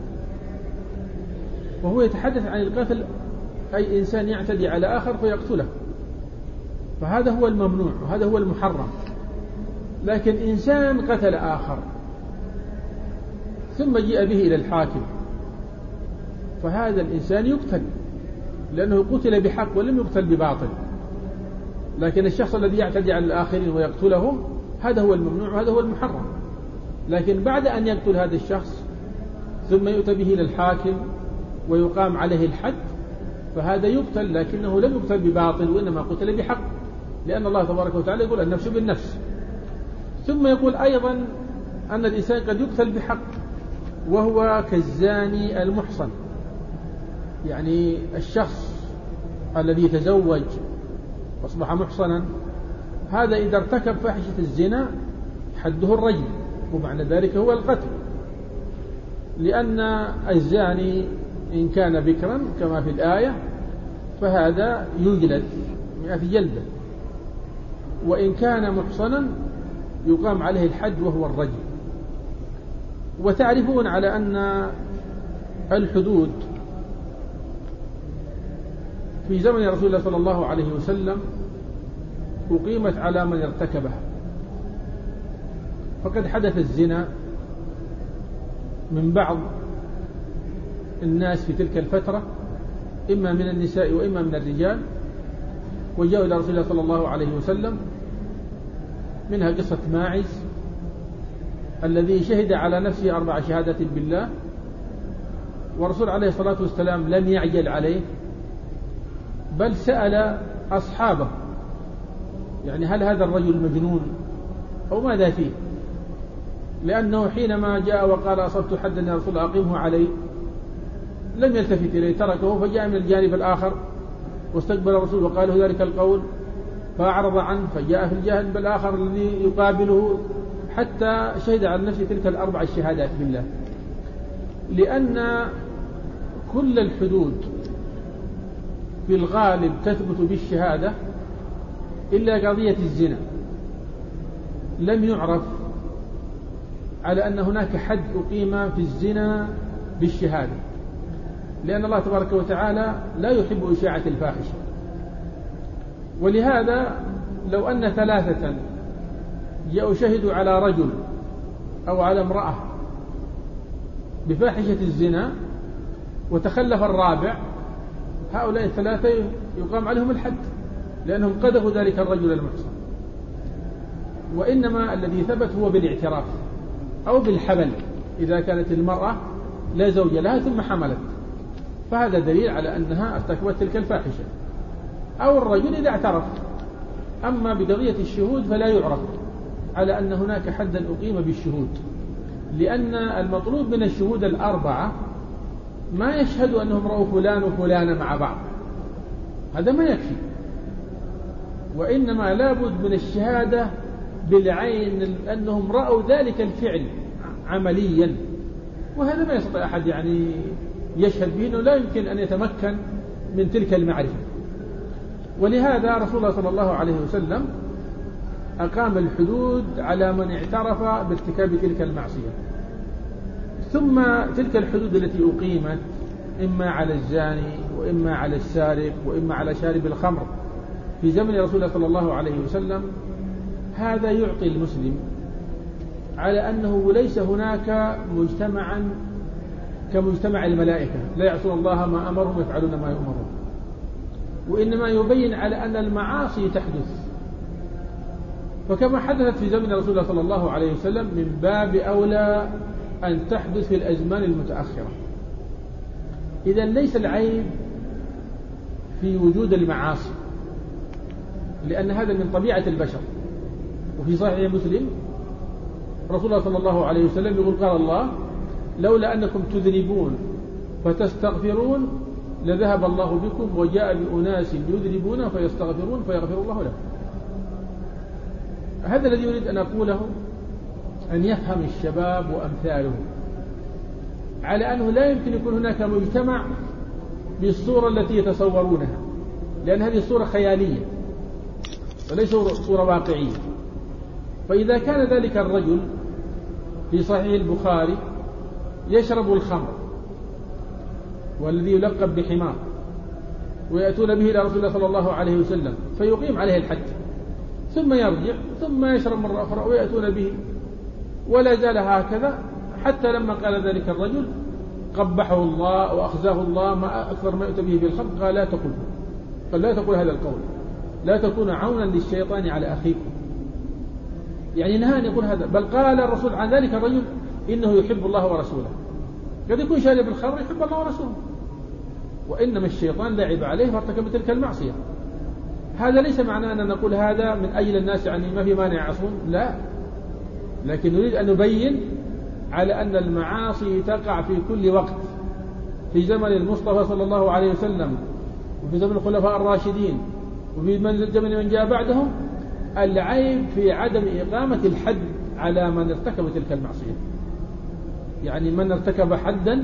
Speaker 3: وهو يتحدث عن القتل أي إنسان يعتدي على آخر فيقتله، فهذا هو الممنوع وهذا هو المحرم. لكن إنسان قتل آخر ثم جاء به إلى الحاكم، فهذا الإنسان يقتل لأنه قتل بحق ولم يقتل بباطل. لكن الشخص الذي يعتدي على الآخرين ويقتلهم هذا هو الممنوع وهذا هو المحرم. لكن بعد أن يقتل هذا الشخص ثم يؤتى به إلى الحاكم ويقام عليه الحد، فهذا يقتل لكنه لم يقتل بباطل وإنما قتل بحق، لأن الله تبارك وتعالى يقول النفس بالنفس. ثم يقول أيضا أن الإنسان قد يقتل بحق وهو كالزاني المحصن، يعني الشخص الذي تزوج واصبح محصنا، هذا إذا ارتكب فاحشة الزنا حده الرجم، ومعنى ذلك هو القتل، لأن الزاني إن كان بكرا كما في الآية فهذا يجلد مئة جلدة، وإن كان محصنا يقام عليه الحد وهو الرجم. وتعرفون على أن الحدود في زمن رسول الله صلى الله عليه وسلم أقيمت على من ارتكبها، فقد حدث الزنا من بعض الناس في تلك الفترة، إما من النساء وإما من الرجال، وجاءوا إلى رسول الله صلى الله عليه وسلم. منها قصة ماعز الذي شهد على نفسه أربع شهادات بالله، ورسول عليه الصلاة والسلام لم يعجل عليه، بل سأل أصحابه يعني هل هذا الرجل مجنون أو ماذا فيه، لأنه حينما جاء وقال أصبت حدا يا رسول أقيمه عليه لم يلتفت إليه، تركه فجاء من الجانب الآخر واستقبل الرسول وقال له ذلك القول فأعرض عنه، فجاء في الجهل بالآخر الذي يقابله، حتى شهد على نفسه تلك الأربع الشهادات بالله. لأن كل الحدود في الغالب تثبت بالشهادة إلا قضية الزنا، لم يعرف على أن هناك حد أقيم في الزنا بالشهادة، لأن الله تبارك وتعالى لا يحب إشاعة الفاحشة. ولهذا لو أن ثلاثة جاءوا شهدوا على رجل أو على امرأة بفاحشة الزنا وتخلف الرابع، هؤلاء الثلاثة يقام عليهم الحد، لأنهم قذفوا ذلك الرجل المحصن. وإنما الذي ثبت هو بالاعتراف أو بالحبل، إذا كانت المرأة لا زوج لها ثم حملت، فهذا دليل على أنها ارتكبت تلك الفاحشة، أو الرجل إذا اعترف. أما بقضية الشهود فلا يعرف على أن هناك حدا أقيم بالشهود، لأن المطلوب من الشهود الأربعة ما يشهد أنهم رأوا فلان وفلان مع بعض، هذا ما يكفي، وإنما لابد من الشهادة بالعين أنهم رأوا ذلك الفعل عمليا، وهذا ما يستطيع أحد يعني يشهد به، أنه لا يمكن أن يتمكن من تلك المعرفة. ولهذا رسول الله صلى الله عليه وسلم أقام الحدود على من اعترف بارتكاب تلك المعصية. ثم تلك الحدود التي أقيمت إما على الزاني وإما على السارق وإما على شارب الخمر في زمن رسول الله صلى الله عليه وسلم، هذا يعطي المسلم على أنه ليس هناك مجتمعا كمجتمع الملائكة لا يعصون الله ما أمرهم ويفعلون ما يؤمرون، وإنما يبين على أن المعاصي تحدث. فكما حدثت في زمن رسول الله صلى الله عليه وسلم من باب أولى أن تحدث في الأزمان المتأخرة. إذن ليس العيب في وجود المعاصي، لأن هذا من طبيعة البشر. وفي صحيح مسلم رسول الله صلى الله عليه وسلم يقول قال الله لولا أنكم تذنبون فتستغفرون لذهب الله بكم وجاء بأناس يذنبون فيستغفرون فيغفر الله لهم. هذا الذي يريد أن أقوله، أن يفهم الشباب وأمثاله على أنه لا يمكن يكون هناك مجتمع بالصورة التي يتصورونها، لأن هذه الصورة خيالية وليس صورة واقعية. فإذا كان ذلك الرجل في صحيح البخاري يشرب الخمر والذي يلقب بحمار ويأتون به إلى رسول الله صلى الله عليه وسلم فيقيم عليه الحد، ثم يرجع ثم يشرب مرة أخرى ويأتون به، ولا زال هكذا حتى لما قال ذلك الرجل قبحه الله وأخزاه الله ما أكثر ما يؤتى به بالخمر، قال لا تقول قال لا تقول هذا القول، لا تكون عونا للشيطان على أخيكم. يعني نهى أن يقول هذا، بل قال الرسول عن ذلك الرجل إنه يحب الله ورسوله. قد يكون شارب الخمر يحب الله ورسوله، وإنما الشيطان لعب عليه فارتكب تلك المعصية. هذا ليس معناه أن نقول هذا من أجل الناس يعني ما في مانع يعصون، لا، لكن نريد أن نبين على أن المعاصي تقع في كل وقت، في زمن المصطفى صلى الله عليه وسلم وفي زمن الخلفاء الراشدين وفي زمن من جاء بعدهم. العيب في عدم إقامة الحد على من ارتكب تلك المعصية، يعني من ارتكب حدا،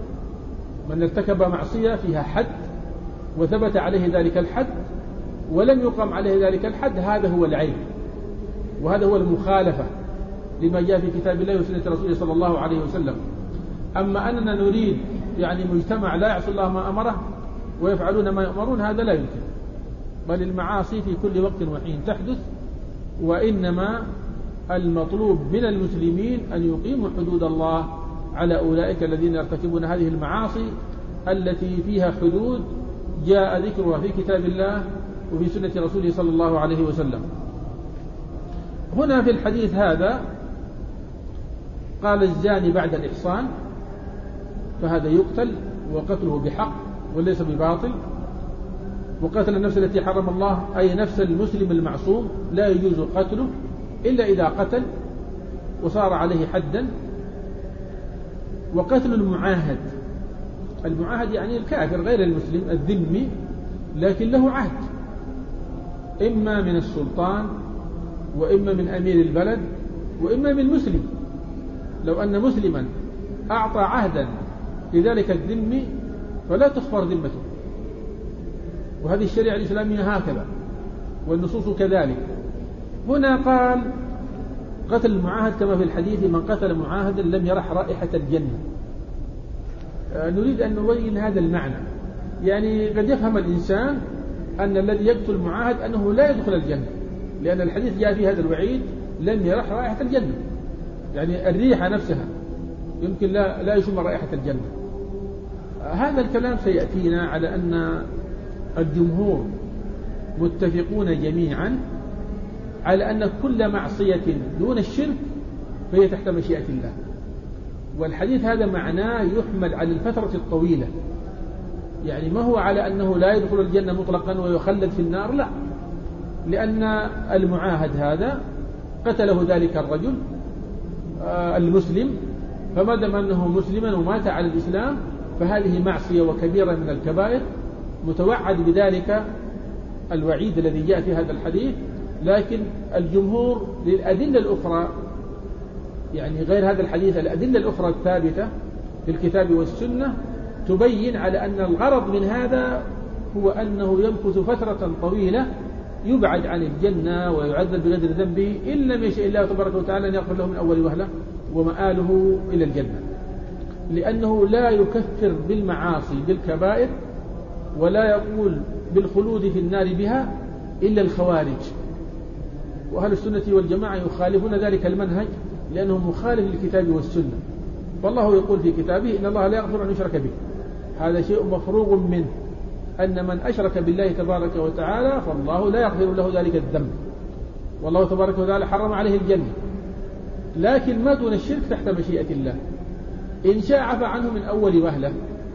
Speaker 3: من ارتكب معصية فيها حد وثبت عليه ذلك الحد ولم يقام عليه ذلك الحد، هذا هو العيب، وهذا هو المخالفة لما جاء في كتاب الله وسنة رسوله صلى الله عليه وسلم. أما أننا نريد يعني مجتمع لا يعصي الله ما أمره ويفعلون ما يؤمرون، هذا لا يمكن، بل المعاصي في كل وقت وحين تحدث، وإنما المطلوب من المسلمين أن يقيموا حدود الله على أولئك الذين يرتكبون هذه المعاصي التي فيها حدود جاء ذكرها في كتاب الله وفي سنة رسوله صلى الله عليه وسلم. هنا في الحديث هذا قال الزاني بعد الإحصان، فهذا يقتل وقتله بحق وليس بباطل. وقتل النفس التي حرم الله أي نفس المسلم المعصوم لا يجوز قتله إلا إذا قتل وصار عليه حدا. وقتل المعاهد، المعاهد يعني الكافر غير المسلم الذمي، لكن له عهد إما من السلطان وإما من أمير البلد وإما من مسلم. لو أن مسلما أعطى عهدا لذلك الذمي فلا تخفر ذمته. وهذه الشريعة الإسلامية هكذا والنصوص كذلك. هنا قال قتل المعاهد كما في الحديث: من قتل معاهدا لم يرح رائحة الجنة. نريد أن نبين هذا المعنى. يعني قد يفهم الإنسان أن الذي يقتل معاهد أنه لا يدخل الجنة، لأن الحديث جاء في هذا الوعيد: لم يرح رائحة الجنة، يعني الريحة نفسها يمكن لا, لا يشم رائحة الجنة. هذا الكلام سيأتينا على أن الجمهور متفقون جميعا على أن كل معصية دون الشرك فهي تحت مشيئة الله. والحديث هذا معناه يحمل على الفترة الطويلة، يعني ما هو على أنه لا يدخل الجنة مطلقا ويخلد في النار، لا، لأن المعاهد هذا قتله ذلك الرجل المسلم، فما دام أنه مسلما ومات على الإسلام فهذه معصية وكبيرة من الكبائر، متوعد بذلك الوعيد الذي جاء في هذا الحديث. لكن الجمهور للأدلة الأخرى، يعني غير هذا الحديث، الأدلة الأخرى الثابتة في الكتاب والسنة تبين على أن الغرض من هذا هو أنه يمكث فترة طويلة يبعد عن الجنة ويعذب بغير ذنبه إن لم يشاء الله تبارك وتعالى أن يغفر له من أول وهلة ومآله إلى الجنة، لأنه لا يكفر بالمعاصي بالكبائر ولا يقول بالخلود في النار بها إلا الخوارج. وأهل السنة والجماعة يخالفون ذلك المنهج لأنه مخالف للكتاب والسنة. والله يقول في كتابه: إن الله لا يغفر أن يشرك به. هذا شيء مفروغ منه، أن من أشرك بالله تبارك وتعالى فالله لا يغفر له ذلك الذنب، والله تبارك وتعالى حرم عليه الجنة. لكن ما دون الشرك تحت مشيئة الله، إن شاء عفى عنه من أول وهلة،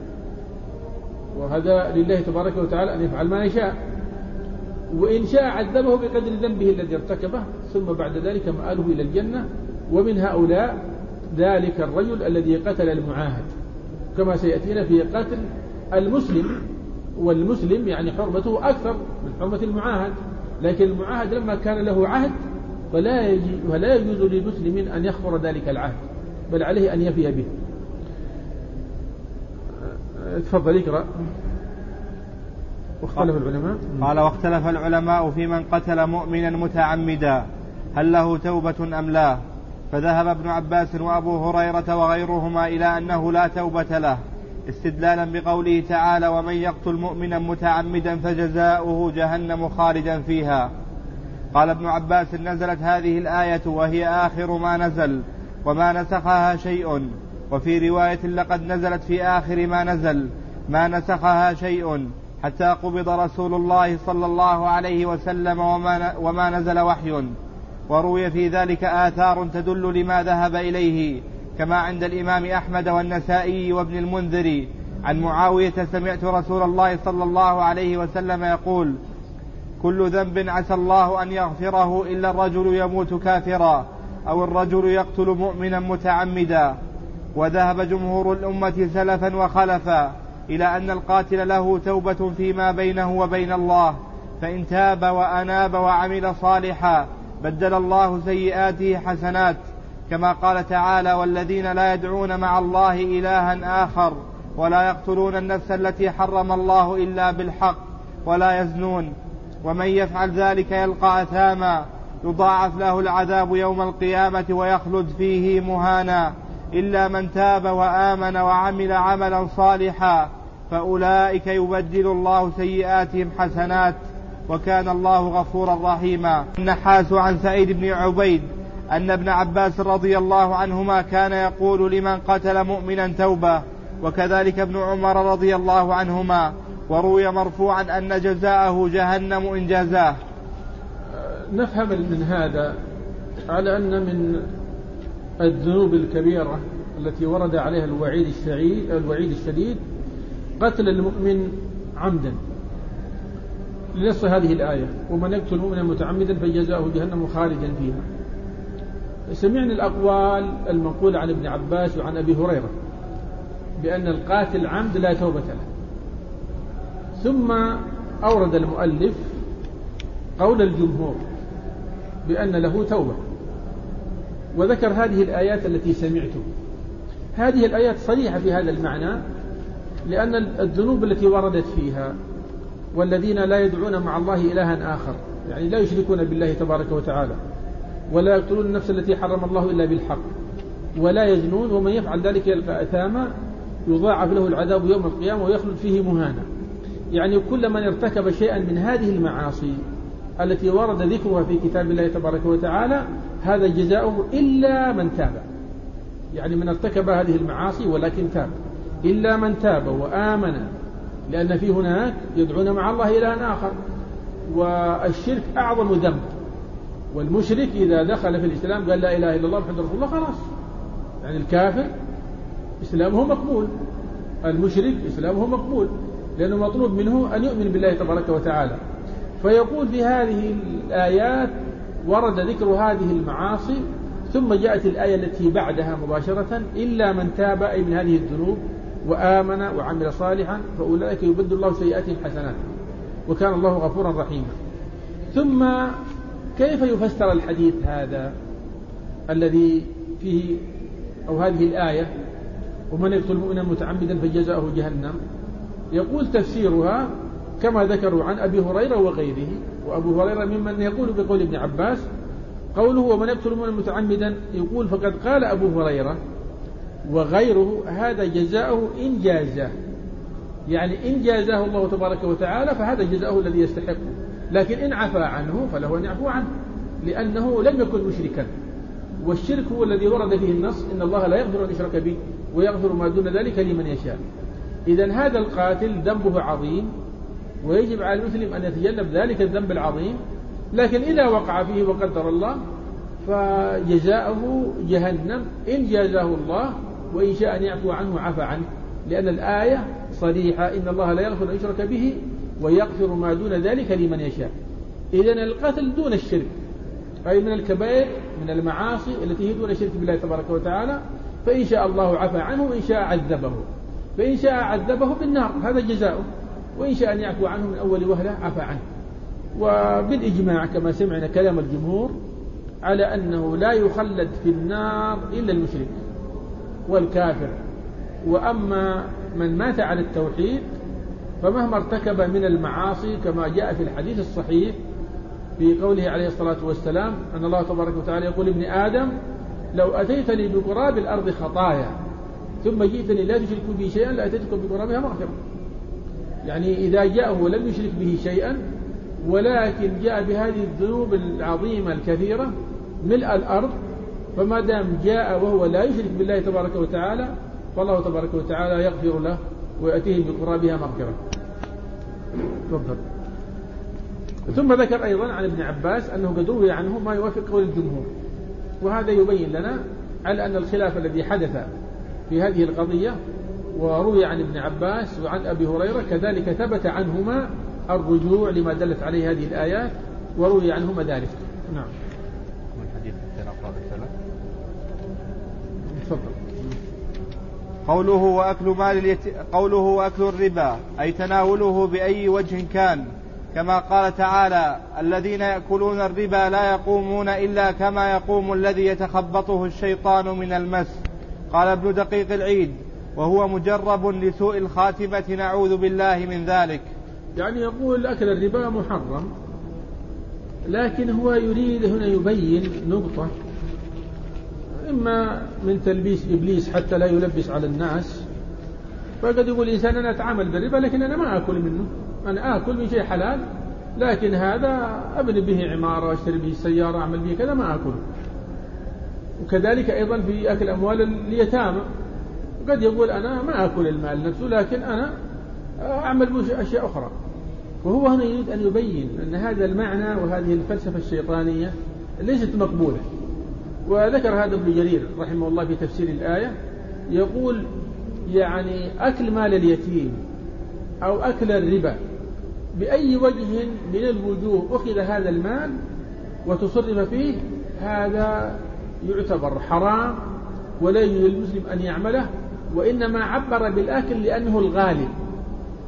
Speaker 3: وهذا لله تبارك وتعالى أن يفعل ما يشاء، وإن شاء عذبه بقدر ذنبه الذي ارتكبه ثم بعد ذلك مآله إلى الجنة. ومن هؤلاء ذلك الرجل الذي قتل المعاهد، كما سيأتينا في قتل المسلم، والمسلم يعني حرمته أكثر من حرمة المعاهد، لكن المعاهد لما كان له عهد فلا ولا يجوز للمسلم أن يخفر ذلك العهد، بل عليه أن يفي به. تفضل اقرأ. واختلف العلماء
Speaker 2: قال: واختلف العلماء في من قتل مؤمنا متعمدا هل له توبة أم لا؟ فذهب ابن عباس وأبو هريرة وغيرهما إلى أنه لا توبة له، استدلالا بقوله تعالى: ومن يقتل مؤمنا متعمدا فجزاؤه جهنم خالدا فيها. قال ابن عباس: نزلت هذه الآية وهي آخر ما نزل وما نسخها شيء. وفي رواية: لقد نزلت في آخر ما نزل ما نسخها شيء حتى قبض رسول الله صلى الله عليه وسلم وما, وما نزل وحي. وروي في ذلك آثار تدل لما ذهب إليه، كما عند الإمام أحمد والنسائي وابن المنذر عن معاوية: سمعت رسول الله صلى الله عليه وسلم يقول: كل ذنب عسى الله أن يغفره إلا الرجل يموت كافرا أو الرجل يقتل مؤمنا متعمدا. وذهب جمهور الأمة سلفا وخلفا إلى أن القاتل له توبة فيما بينه وبين الله، فإن تاب وأناب وعمل صالحا بدل الله سيئاته حسنات، كما قال تعالى: والذين لا يدعون مع الله إلها آخر ولا يقتلون النفس التي حرم الله إلا بالحق ولا يزنون ومن يفعل ذلك يلقى أثاما يضاعف له العذاب يوم القيامة ويخلد فيه مهانا إلا من تاب وآمن وعمل عملا صالحا فأولئك يبدل الله سيئاتهم حسنات وكان الله غفورا رحيما. النحاس عن سعيد بن عبيد أن ابن عباس رضي الله عنهما كان يقول لمن قتل مؤمنا توبة، وكذلك ابن عمر رضي الله عنهما. وروي مرفوعا أن جزاءه جهنم إن جازاه.
Speaker 3: نفهم من هذا على أن من الذنوب الكبيرة التي ورد عليها الوعيد الشديد الوعيد الشديد قتل المؤمن عمدا لنص هذه الآية: ومن يقتل مؤمنا متعمدا فجزاؤه جهنم خالدا فيها. سمعنا الأقوال المنقولة عن ابن عباس وعن أبي هريرة بأن القاتل عمد لا توبة له، ثم أورد المؤلف قول الجمهور بأن له توبة، وذكر هذه الآيات التي سمعتم. هذه الآيات صريحة في هذا المعنى، لأن الذنوب التي وردت فيها والذين لا يدعون مع الله إلها آخر، يعني لا يشركون بالله تبارك وتعالى، ولا يقتلون النفس التي حرم الله إلا بالحق، ولا يزنون، ومن يفعل ذلك يلقى أثاما يضاعف له العذاب يوم القيامة ويخلد فيه مهانا. يعني كل من ارتكب شيئا من هذه المعاصي التي ورد ذكرها في كتاب الله تبارك وتعالى هذا جزاؤه إلا من تاب. يعني من ارتكب هذه المعاصي ولكن تاب، إلا من تاب وآمن، لأن في هناك يدعون مع الله إلها آخر، والشرك أعظم ذنب، والمشرك إذا دخل في الإسلام قال لا إله إلا الله محمد رسول الله خلاص، يعني الكافر إسلامه مقبول، المشرك إسلامه مقبول، لأنه مطلوب منه أن يؤمن بالله تبارك وتعالى. فيقول في هذه الآيات ورد ذكر هذه المعاصي، ثم جاءت الآية التي بعدها مباشرة إلا من تاب، أي من هذه الذنوب، وآمن وعمل صالحا فأولئك يبدل الله سيئاتهم حسنات وكان الله غفورا رحيما. ثم كيف يفسر الحديث هذا الذي فيه أو هذه الآية ومن يقتل مؤمنا متعمدا فجزاؤه جهنم؟ يقول تفسيرها كما ذكروا عن أبي هريرة وغيره، وأبو هريرة ممن يقول بقول ابن عباس قوله ومن يقتل مؤمنا متعمدا، يقول فقد قال أبو هريرة وغيره هذا جزاؤه إن جازه، يعني إن جازاه الله تبارك وتعالى فهذا جزاؤه الذي يستحقه، لكن إن عفى عنه فله أن يعفو عنه، لأنه لم يكن مشركا، والشرك هو الذي ورد فيه النص إن الله لا يغفر أن يشرك به ويغفر ما دون ذلك لمن يشاء. إذن هذا القاتل ذنبه عظيم، ويجب على المسلم أن يتجنب ذلك الذنب العظيم، لكن إذا وقع فيه وقدر الله فجزاؤه جهنم إن جازاه الله، وإن شاء أن يعفو عنه عفى عنه، لأن الآية صريحة إن الله لا يغفر أن يشرك به ويغفر ما دون ذلك لمن يشاء. إذن القتل دون الشرك، أي من الكبائر من المعاصي التي هي دون الشرك بالله تبارك وتعالى، فإن شاء الله عفى عنه وإن شاء عذبه، فإن شاء عذبه بالنار هذا جزاؤه، وإن شاء أن يعفو عنه من أول وهلة عفى عنه. وبالإجماع كما سمعنا كلام الجمهور على أنه لا يخلد في النار إلا المشرك والكافر، وأما من مات على التوحيد فمهما ارتكب من المعاصي كما جاء في الحديث الصحيح في قوله عليه الصلاة والسلام أن الله تبارك وتعالى يقول ابن آدم لو أتيتني بقراب الأرض خطايا ثم جئتني لا تشرك بي شيئا لأتيتك بقرابها مغفرة. يعني إذا جاءه ولم يشرك به شيئا ولكن جاء بهذه الذنوب العظيمة الكثيرة ملء الأرض، فما دام جاء وهو لا يشرك بالله تبارك وتعالى فالله تبارك وتعالى يغفر له ويأتيه بقرابها مغفرة. تفضل. ثم ذكر أيضا عن ابن عباس أنه قد روي عنه ما يوافق قول الجمهور، وهذا يبين لنا على أن الخلاف الذي حدث في هذه القضية وروي عن ابن عباس وعن أبي هريرة كذلك ثبت عنهما الرجوع لما دلت عليه هذه الآيات وروي عنهما ذلك. نعم.
Speaker 2: من حديث التناقض الثلاث.
Speaker 3: تفضل.
Speaker 2: قوله وأكل مال اليت... قوله وأكل الربا أي تناوله بأي وجه كان، كما قال تعالى الذين يأكلون الربا لا يقومون إلا كما يقوم الذي يتخبطه الشيطان من المس. قال ابن دقيق العيد وهو مجرب لسوء الخاتمة نعوذ بالله من ذلك.
Speaker 3: يعني يقول أكل الربا محرم، لكن هو يريد هنا يبين نقطة، إما من تلبيس إبليس حتى لا يلبس على الناس، فقد يقول الإنسان أنا أتعامل بالربا لكن أنا ما أكل منه، أنا أكل من شيء حلال لكن هذا أبني به عمارة واشتري به سيارة أعمل به كذا ما أكله. وكذلك أيضا في أكل أموال اليتامى، قد يقول أنا ما أكل المال نفسه لكن أنا أعمل به أشياء أخرى. وهو هنا يريد أن يبين أن هذا المعنى وهذه الفلسفة الشيطانية ليست مقبولة. وذكر هذا ابن جرير رحمه الله في تفسير الآية، يقول يعني أكل مال اليتيم أو أكل الربا بأي وجه من الوجوه أخذ هذا المال وتصرف فيه هذا يعتبر حرام ولا يجوز للمسلم أن يعمله، وإنما عبر بالأكل لأنه الغالب،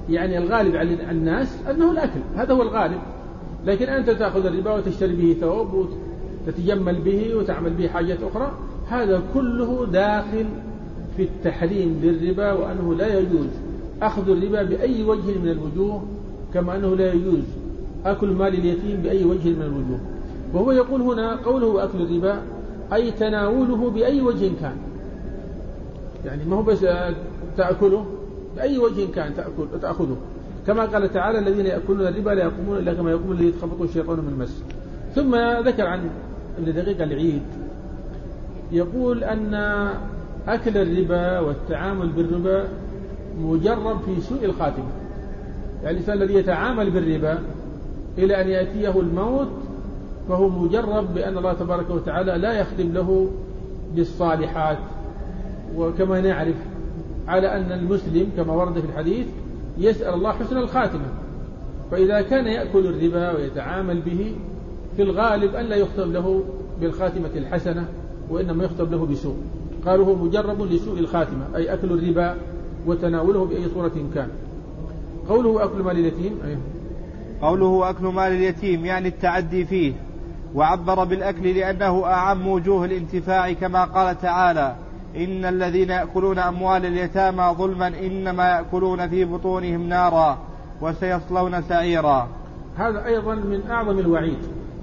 Speaker 3: يعني الغالب على الناس أنه الأكل، هذا هو الغالب. لكن أنت تأخذ الربا وتشتري به ثوب وتتجمل به وتعمل به حاجات أخرى، هذا كله داخل في التحريم للربا، وأنه لا يجوز أخذ الربا بأي وجه من الوجوه، كما أنه لا يجوز أكل مال اليتيم بأي وجه من الوجوه. وهو يقول هنا قوله أكل الربا أي تناوله بأي وجه كان، يعني ما هو بس تأكله، بأي وجه كان تأكل تأخذه، كما قال تعالى الذين يأكلون الربا لا يقومون إلا كما يقوم الذي يتخبطه الشيطان من المس. ثم ذكر عن ابن دقيق العيد يقول أن أكل الربا والتعامل بالربا مجرب في سوء الخاتمة، يعني الإنسان الذي يتعامل بالربا إلى أن يأتيه الموت فهو مجرب بأن الله تبارك وتعالى لا يختم له بالصالحات. وكما نعرف على أن المسلم كما ورد في الحديث يسأل الله حسن الخاتمة، فإذا كان يأكل الربا ويتعامل به في الغالب أن لا يختم له بالخاتمة الحسنة، وإنما يختم له بسوء. قالوا هو مجرب لسوء الخاتمة، أي أكل الربا وتناوله بأي صورة كان. قوله أكل مال اليتيم أيه.
Speaker 2: قوله أكل مال اليتيم يعني التعدي فيه، وعبر بالأكل لأنه أعم وجوه الانتفاع، كما قال تعالى إن الذين يأكلون أموال اليتامى ظلما إنما يأكلون في بطونهم نارا وسيصلون سعيرا.
Speaker 3: هذا أيضا من أعظم الوعيد،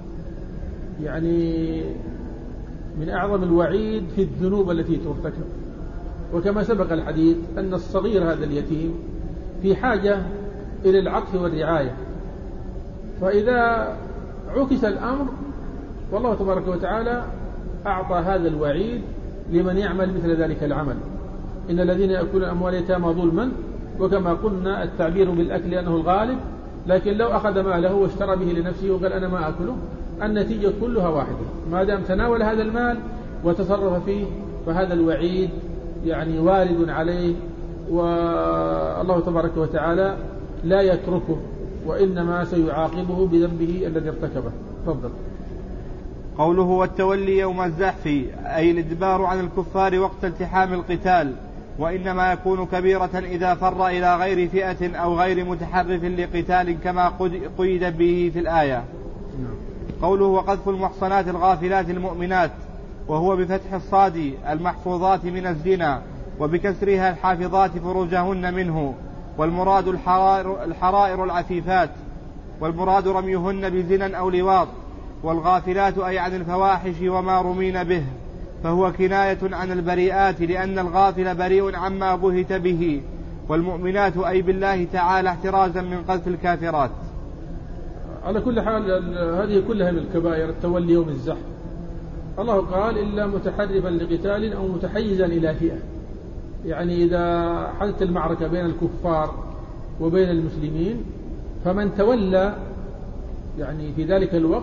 Speaker 3: يعني من أعظم الوعيد في الذنوب التي ترتكب. وكما سبق الحديث أن الصغير هذا اليتيم في حاجة إلى العطف والرعاية، فإذا عكس الأمر والله تبارك وتعالى أعطى هذا الوعيد لمن يعمل مثل ذلك العمل. إن الذين يأكلون أموال اليتامى ظلما، وكما قلنا التعبير بالأكل لأنه الغالب، لكن لو أخذ ماله واشترى به لنفسه وقال أنا ما أكله، النتيجة كلها واحدة، ما دام تناول هذا المال وتصرف فيه فهذا الوعيد يعني وارد عليه، والله تبارك وتعالى لا يتركه، وإنما سيعاقبه بذنبه الذي ارتكبه. تفضل.
Speaker 2: قوله والتولي يوم الزحف أي الإدبار عن الكفار وقت التحام القتال، وإنما يكون كبيرة إذا فر إلى غير فئة أو غير متحرف لقتال كما قيد به في الآية. قوله وقذف المحصنات الغافلات المؤمنات، وهو بفتح الصاد المحفوظات من الزنا وبكسرها الحافظات فروجهن منه، والمراد الحرائر, الحرائر العفيفات، والمراد رميهن بزنا أو لواط. والغافلات أي عن الفواحش وما رمين به، فهو كناية عن البريئات لأن الغافل بريء عما بهت به، والمؤمنات أي بالله تعالى احترازا من قذف الكافرات.
Speaker 3: على كل حال هذه كلها من الكبائر. التولي يوم الزحف، الله قال إلا متحرفا لقتال أو متحيزا إلى فئة، يعني إذا حدثت المعركة بين الكفار وبين المسلمين فمن تولى يعني في ذلك الوقت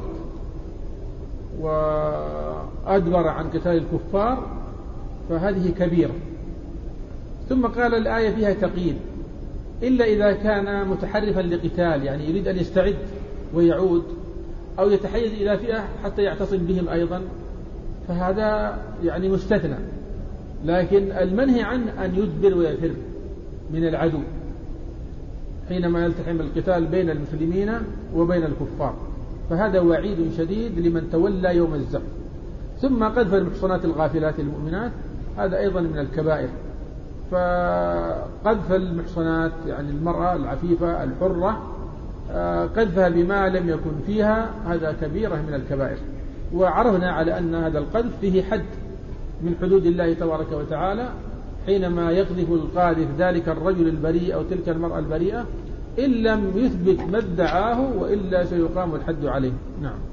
Speaker 3: وأدبر عن قتال الكفار فهذه كبيرة. ثم قال الآية فيها تقييد، إلا إذا كان متحرفا لقتال، يعني يريد أن يستعد ويعود، أو يتحيز إلى فئة حتى يعتصم بهم أيضا، فهذا يعني مستثنى. لكن المنهي عنه أن يدبر ويفر من العدو حينما يلتحم القتال بين المسلمين وبين الكفار، فهذا وعيد شديد لمن تولى يوم الزحف. ثم قذف المحصنات الغافلات المؤمنات، هذا أيضا من الكبائر. فقذف المحصنات يعني المرأة العفيفة الحرة، قذفها بما لم يكن فيها، هذا كبيرة من الكبائر. وعرفنا على أن هذا القذف فيه حد من حدود الله تبارك وتعالى، حينما يقذف القاذف ذلك الرجل البريء أو تلك المرأة البريئة إن لم يثبت ما ادعاه، وإلا سيقام الحد عليه. نعم.